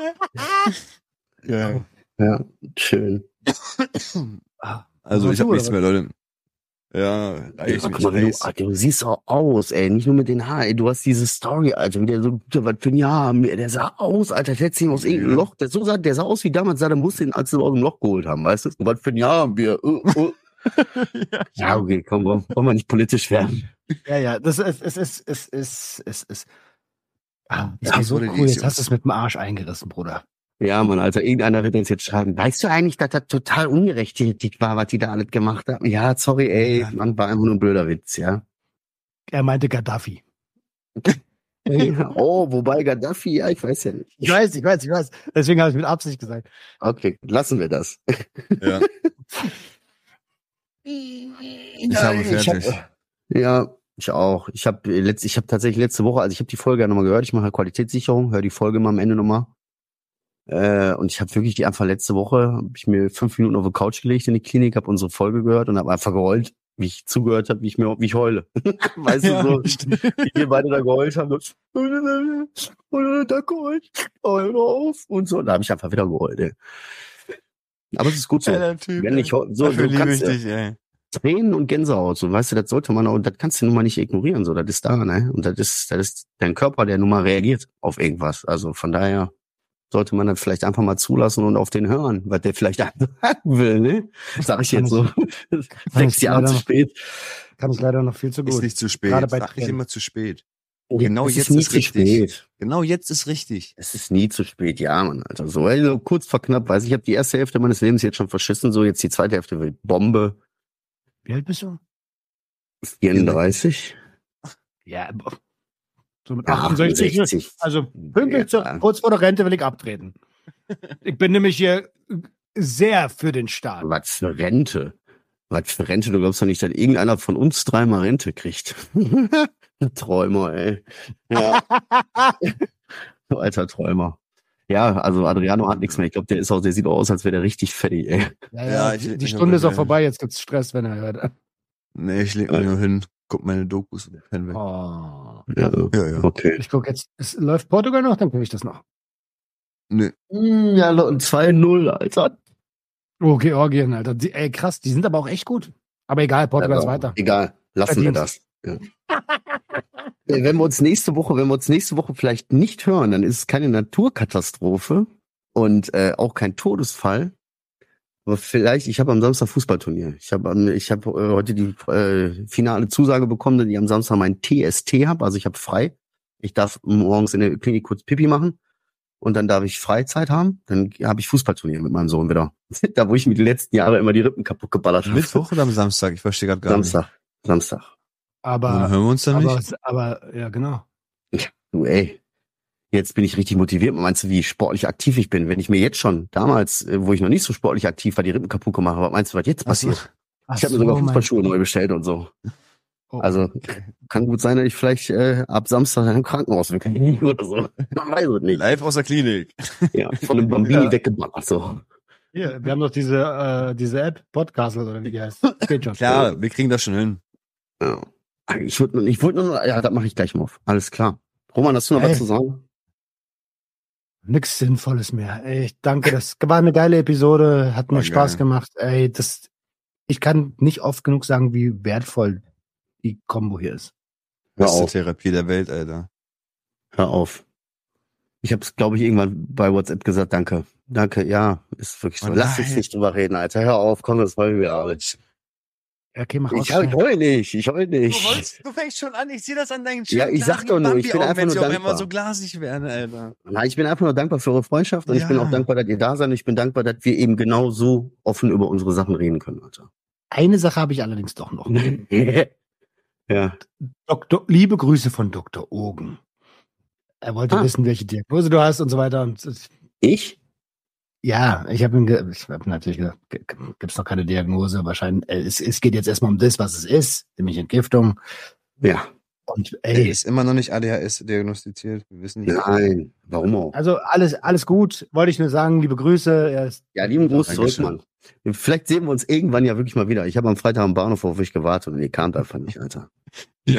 Ja. ja schön. Ah, Also, ich du, habe nichts oder mehr, Leute. Ja, Ja, reicht guck mich mal, du, reiß. Alter, du siehst auch aus, ey. Nicht nur mit den Haaren, ey. Du hast diese Story, Alter. Wie der so, was für ein Jahr. Der sah aus, Alter. Der hätte ihn aus irgendeinem Ja. Loch. Der, so sah, der sah aus wie damals Saddam Hussein, als sie ihn aus dem Loch geholt haben, weißt du? Was für ein Jahr haben wir? Uh, uh. Ja, okay, komm, wollen wollen wir nicht politisch werden. Ja, ja, das ist, es ist, es ist, es ist. Ah, das Ja, war so wurde die cool. Jetzt Idiots. hast du es mit dem Arsch eingerissen, Bruder. Ja, Mann, Alter, irgendeiner wird uns jetzt schreiben. Weißt du eigentlich, dass das total ungerechtfertigt war, was die da alles gemacht haben? Ja, sorry, ey, Ja. Mann, war einfach nur ein blöder Witz, ja. Er meinte Gaddafi. Oh, wobei Gaddafi, ja, ich weiß ja nicht. Ich weiß, ich weiß, ich weiß. Deswegen habe ich mit Absicht gesagt. Okay, lassen wir das. Ja. Ich habe ich fertig. hab, ja, ich auch. Ich habe letzt, ich habe tatsächlich letzte Woche, also ich habe die Folge ja nochmal gehört, ich mache Qualitätssicherung, höre die Folge mal am Ende nochmal. Äh, und ich habe wirklich die einfach letzte Woche, habe ich mir fünf Minuten auf die Couch gelegt in die Klinik, habe unsere Folge gehört und habe einfach geheult, wie ich zugehört habe, wie ich mir, wie ich heule. Weißt Ja, du, so, wie wir beide da geheult haben. Und da geheult, hör auf und so. Da habe ich einfach wieder geheult, ey. Aber es ist gut so. Ja, der Typ, Wenn ich so, Dafür du liebe ich kannst, dich, ey. Tränen und Gänsehaut, so, weißt du, das sollte man auch, das kannst du nun mal nicht ignorieren, so, das ist da, ne? Und das ist, das ist dein Körper, der nun mal reagiert auf irgendwas. Also von daher sollte man das vielleicht einfach mal zulassen und auf den hören, was der vielleicht sagen will, ne? Sag ich jetzt so. Sechs Jahre zu spät. Kann ich leider noch viel zu gut. Ist nicht zu spät. Gerade bei Sag nicht Tränen. immer zu spät. Genau Es jetzt nie ist zu richtig. spät. Genau jetzt ist richtig. Es ist nie zu spät, ja, Mann, Alter. So, ey, so kurz vor knapp, weiß ich, ich habe die erste Hälfte meines Lebens jetzt schon verschissen, so jetzt die zweite Hälfte wird Bombe. Wie alt bist du? vierunddreißig. Ja, so mit achtundsechzig. achtundsechzig. Also pünktlich zu, Ja. kurz vor der Rente will ich abtreten. Ich bin nämlich hier sehr für den Staat. Was für Rente? Was für Rente? Du glaubst doch nicht, dass irgendeiner von uns dreimal Rente kriegt. Träumer, ey. Ja. Du alter Träumer. Ja, also Adriano hat nichts mehr. Ich glaube, der ist auch, der sieht auch aus, als wäre der richtig fertig, ey. Ja, Ja, ja, ich- die, die ich Stunde hab- ist auch vorbei, jetzt gibt's Stress, wenn er hört. Nee, ich leg mich nur hin, guck meine Dokus und penn weg. Oh. Ja, Ja, ja. okay. Ich gucke jetzt, es läuft Portugal noch, dann gucke ich das noch. Nee. Hm, Ja, Leute, zwei null, Alter. Oh, Georgien, Alter. Die, ey, krass, die sind aber auch echt gut. Aber egal, Portugal ist Ja, weiter. Egal, lassen wir das. Ja. Ey, Wenn wir uns nächste Woche, wenn wir uns nächste Woche vielleicht nicht hören, dann ist es keine Naturkatastrophe und äh, auch kein Todesfall. Aber vielleicht, ich habe am Samstag Fußballturnier. Ich habe ich hab, äh, heute die äh, finale Zusage bekommen, dass ich am Samstag mein T S T habe. Also ich habe frei. Ich darf morgens in der Klinik kurz Pipi machen und dann darf ich Freizeit haben. Dann habe ich Fußballturnier mit meinem Sohn wieder. Da, wo ich mir die letzten Jahre immer die Rippen kaputt geballert habe. Mittwoch oder am Samstag? Ich verstehe gerade gar Samstag. Samstag. nicht. Warum Aber, hören wir uns dann aber, nicht? aber, ja, genau. Du, ey, jetzt bin ich richtig motiviert. Meinst du, wie sportlich aktiv ich bin? Wenn ich mir jetzt schon damals, äh, wo ich noch nicht so sportlich aktiv war, die Rippen kaputt gemacht habe, was meinst du, was jetzt Ach so. passiert? Ach Ich habe mir so, sogar mein- Fußballschuhe neu bestellt und so. Oh. Also kann gut sein, dass ich vielleicht äh, ab Samstag im Krankenhaus bin oder so. Man weiß es nicht. Live aus der Klinik. Ja, von einem Bambini Ja. weggeballert. So. Hier, wir haben doch diese, äh, diese App, Podcast oder wie die heißt. Geht schon. Klar, wir kriegen das schon hin. Ja. Ich wollte ich wollte nur, ja, das mache ich gleich mal auf. Alles klar. Roman, hast du noch Ey. was zu sagen? Nix Sinnvolles mehr. Ey, ich danke, das war eine geile Episode, hat mir War Spaß geil. gemacht. Ey, das, ich kann nicht oft genug sagen, wie wertvoll die Kombo hier ist. Hör Beste auf. Therapie der Welt, Alter. Hör auf. Ich habe es, glaube ich, irgendwann bei WhatsApp gesagt, danke. Danke, ja, ist wirklich so. Oh Lass uns nein. nicht drüber reden, Alter. Hör auf, komm, das wollen wir alles. Ja, okay, mach Ich, aus. ich heul nicht, ich heul nicht. du fängst schon an, ich sehe das an deinen Ja, ich sag doch nur, ich bin einfach nur wenn sie auf dankbar. einmal so glasig werden, Alter. Nein, ich bin einfach nur dankbar für eure Freundschaft und ich Ja. bin auch dankbar, dass ihr da seid und ich bin dankbar, dass wir eben genau so offen über unsere Sachen reden können, Alter. Eine Sache habe ich allerdings doch noch. Ja. Doktor, liebe Grüße von Doktor Ogen. Er wollte Ah. wissen, welche Diagnose du hast und so weiter. Und es- Ich? ja, ich habe ge- ich hab natürlich gesagt, g- g- gibt's noch keine Diagnose. Wahrscheinlich, äh, es, es geht jetzt erstmal um das, was es ist, nämlich Entgiftung. Ja. Und Er ey, ist immer noch nicht A D H S diagnostiziert. Wir wissen nicht. Nein. Warum auch? also alles, alles gut. Wollte ich nur sagen, liebe Grüße. Er ist Ja, lieben Gruß zurück, Dankeschön. Mann. Vielleicht sehen wir uns irgendwann ja wirklich mal wieder. Ich habe am Freitag am Bahnhof auf euch gewartet und ihr kamt einfach nicht, Alter. Ja.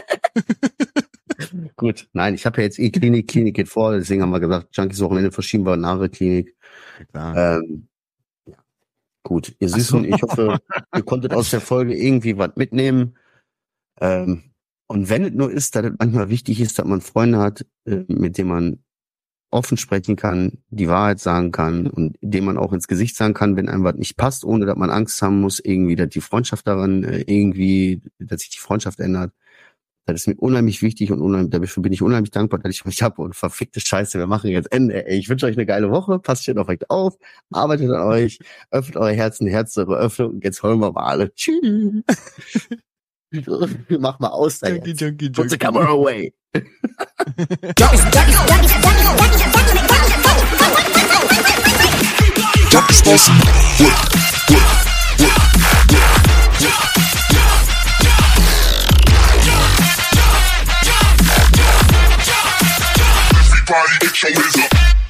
Gut. Nein, ich habe ja jetzt eh Klinik, Klinik geht vor, deswegen haben wir gesagt, Junkies Wochenende verschieben wir in eine andere Klinik. Klar. Ähm, ja. Gut, ihr Süßen, ich hoffe, ihr konntet aus der Folge irgendwie was mitnehmen. Ähm, und wenn es nur ist, dass es manchmal wichtig ist, dass man Freunde hat, äh, mit denen man offen sprechen kann, die Wahrheit sagen kann und dem man auch ins Gesicht sagen kann, wenn einem was nicht passt, ohne dass man Angst haben muss, irgendwie, dass die Freundschaft daran äh, irgendwie, dass sich die Freundschaft ändert. Das ist mir unheimlich wichtig und unheimlich, dafür bin ich unheimlich dankbar, dass ich euch habe und verfickte Scheiße, wir machen jetzt Ende. Ey, ich wünsche euch eine geile Woche, passt schön auf euch auf, arbeitet an euch, öffnet eure Herzen, Herz eure Öffnung und jetzt holen wir mal alle. Tschüss. Mach mal aus da Junkie, jetzt. Junkie, Put the Junkie. camera away. Everybody get your hands up.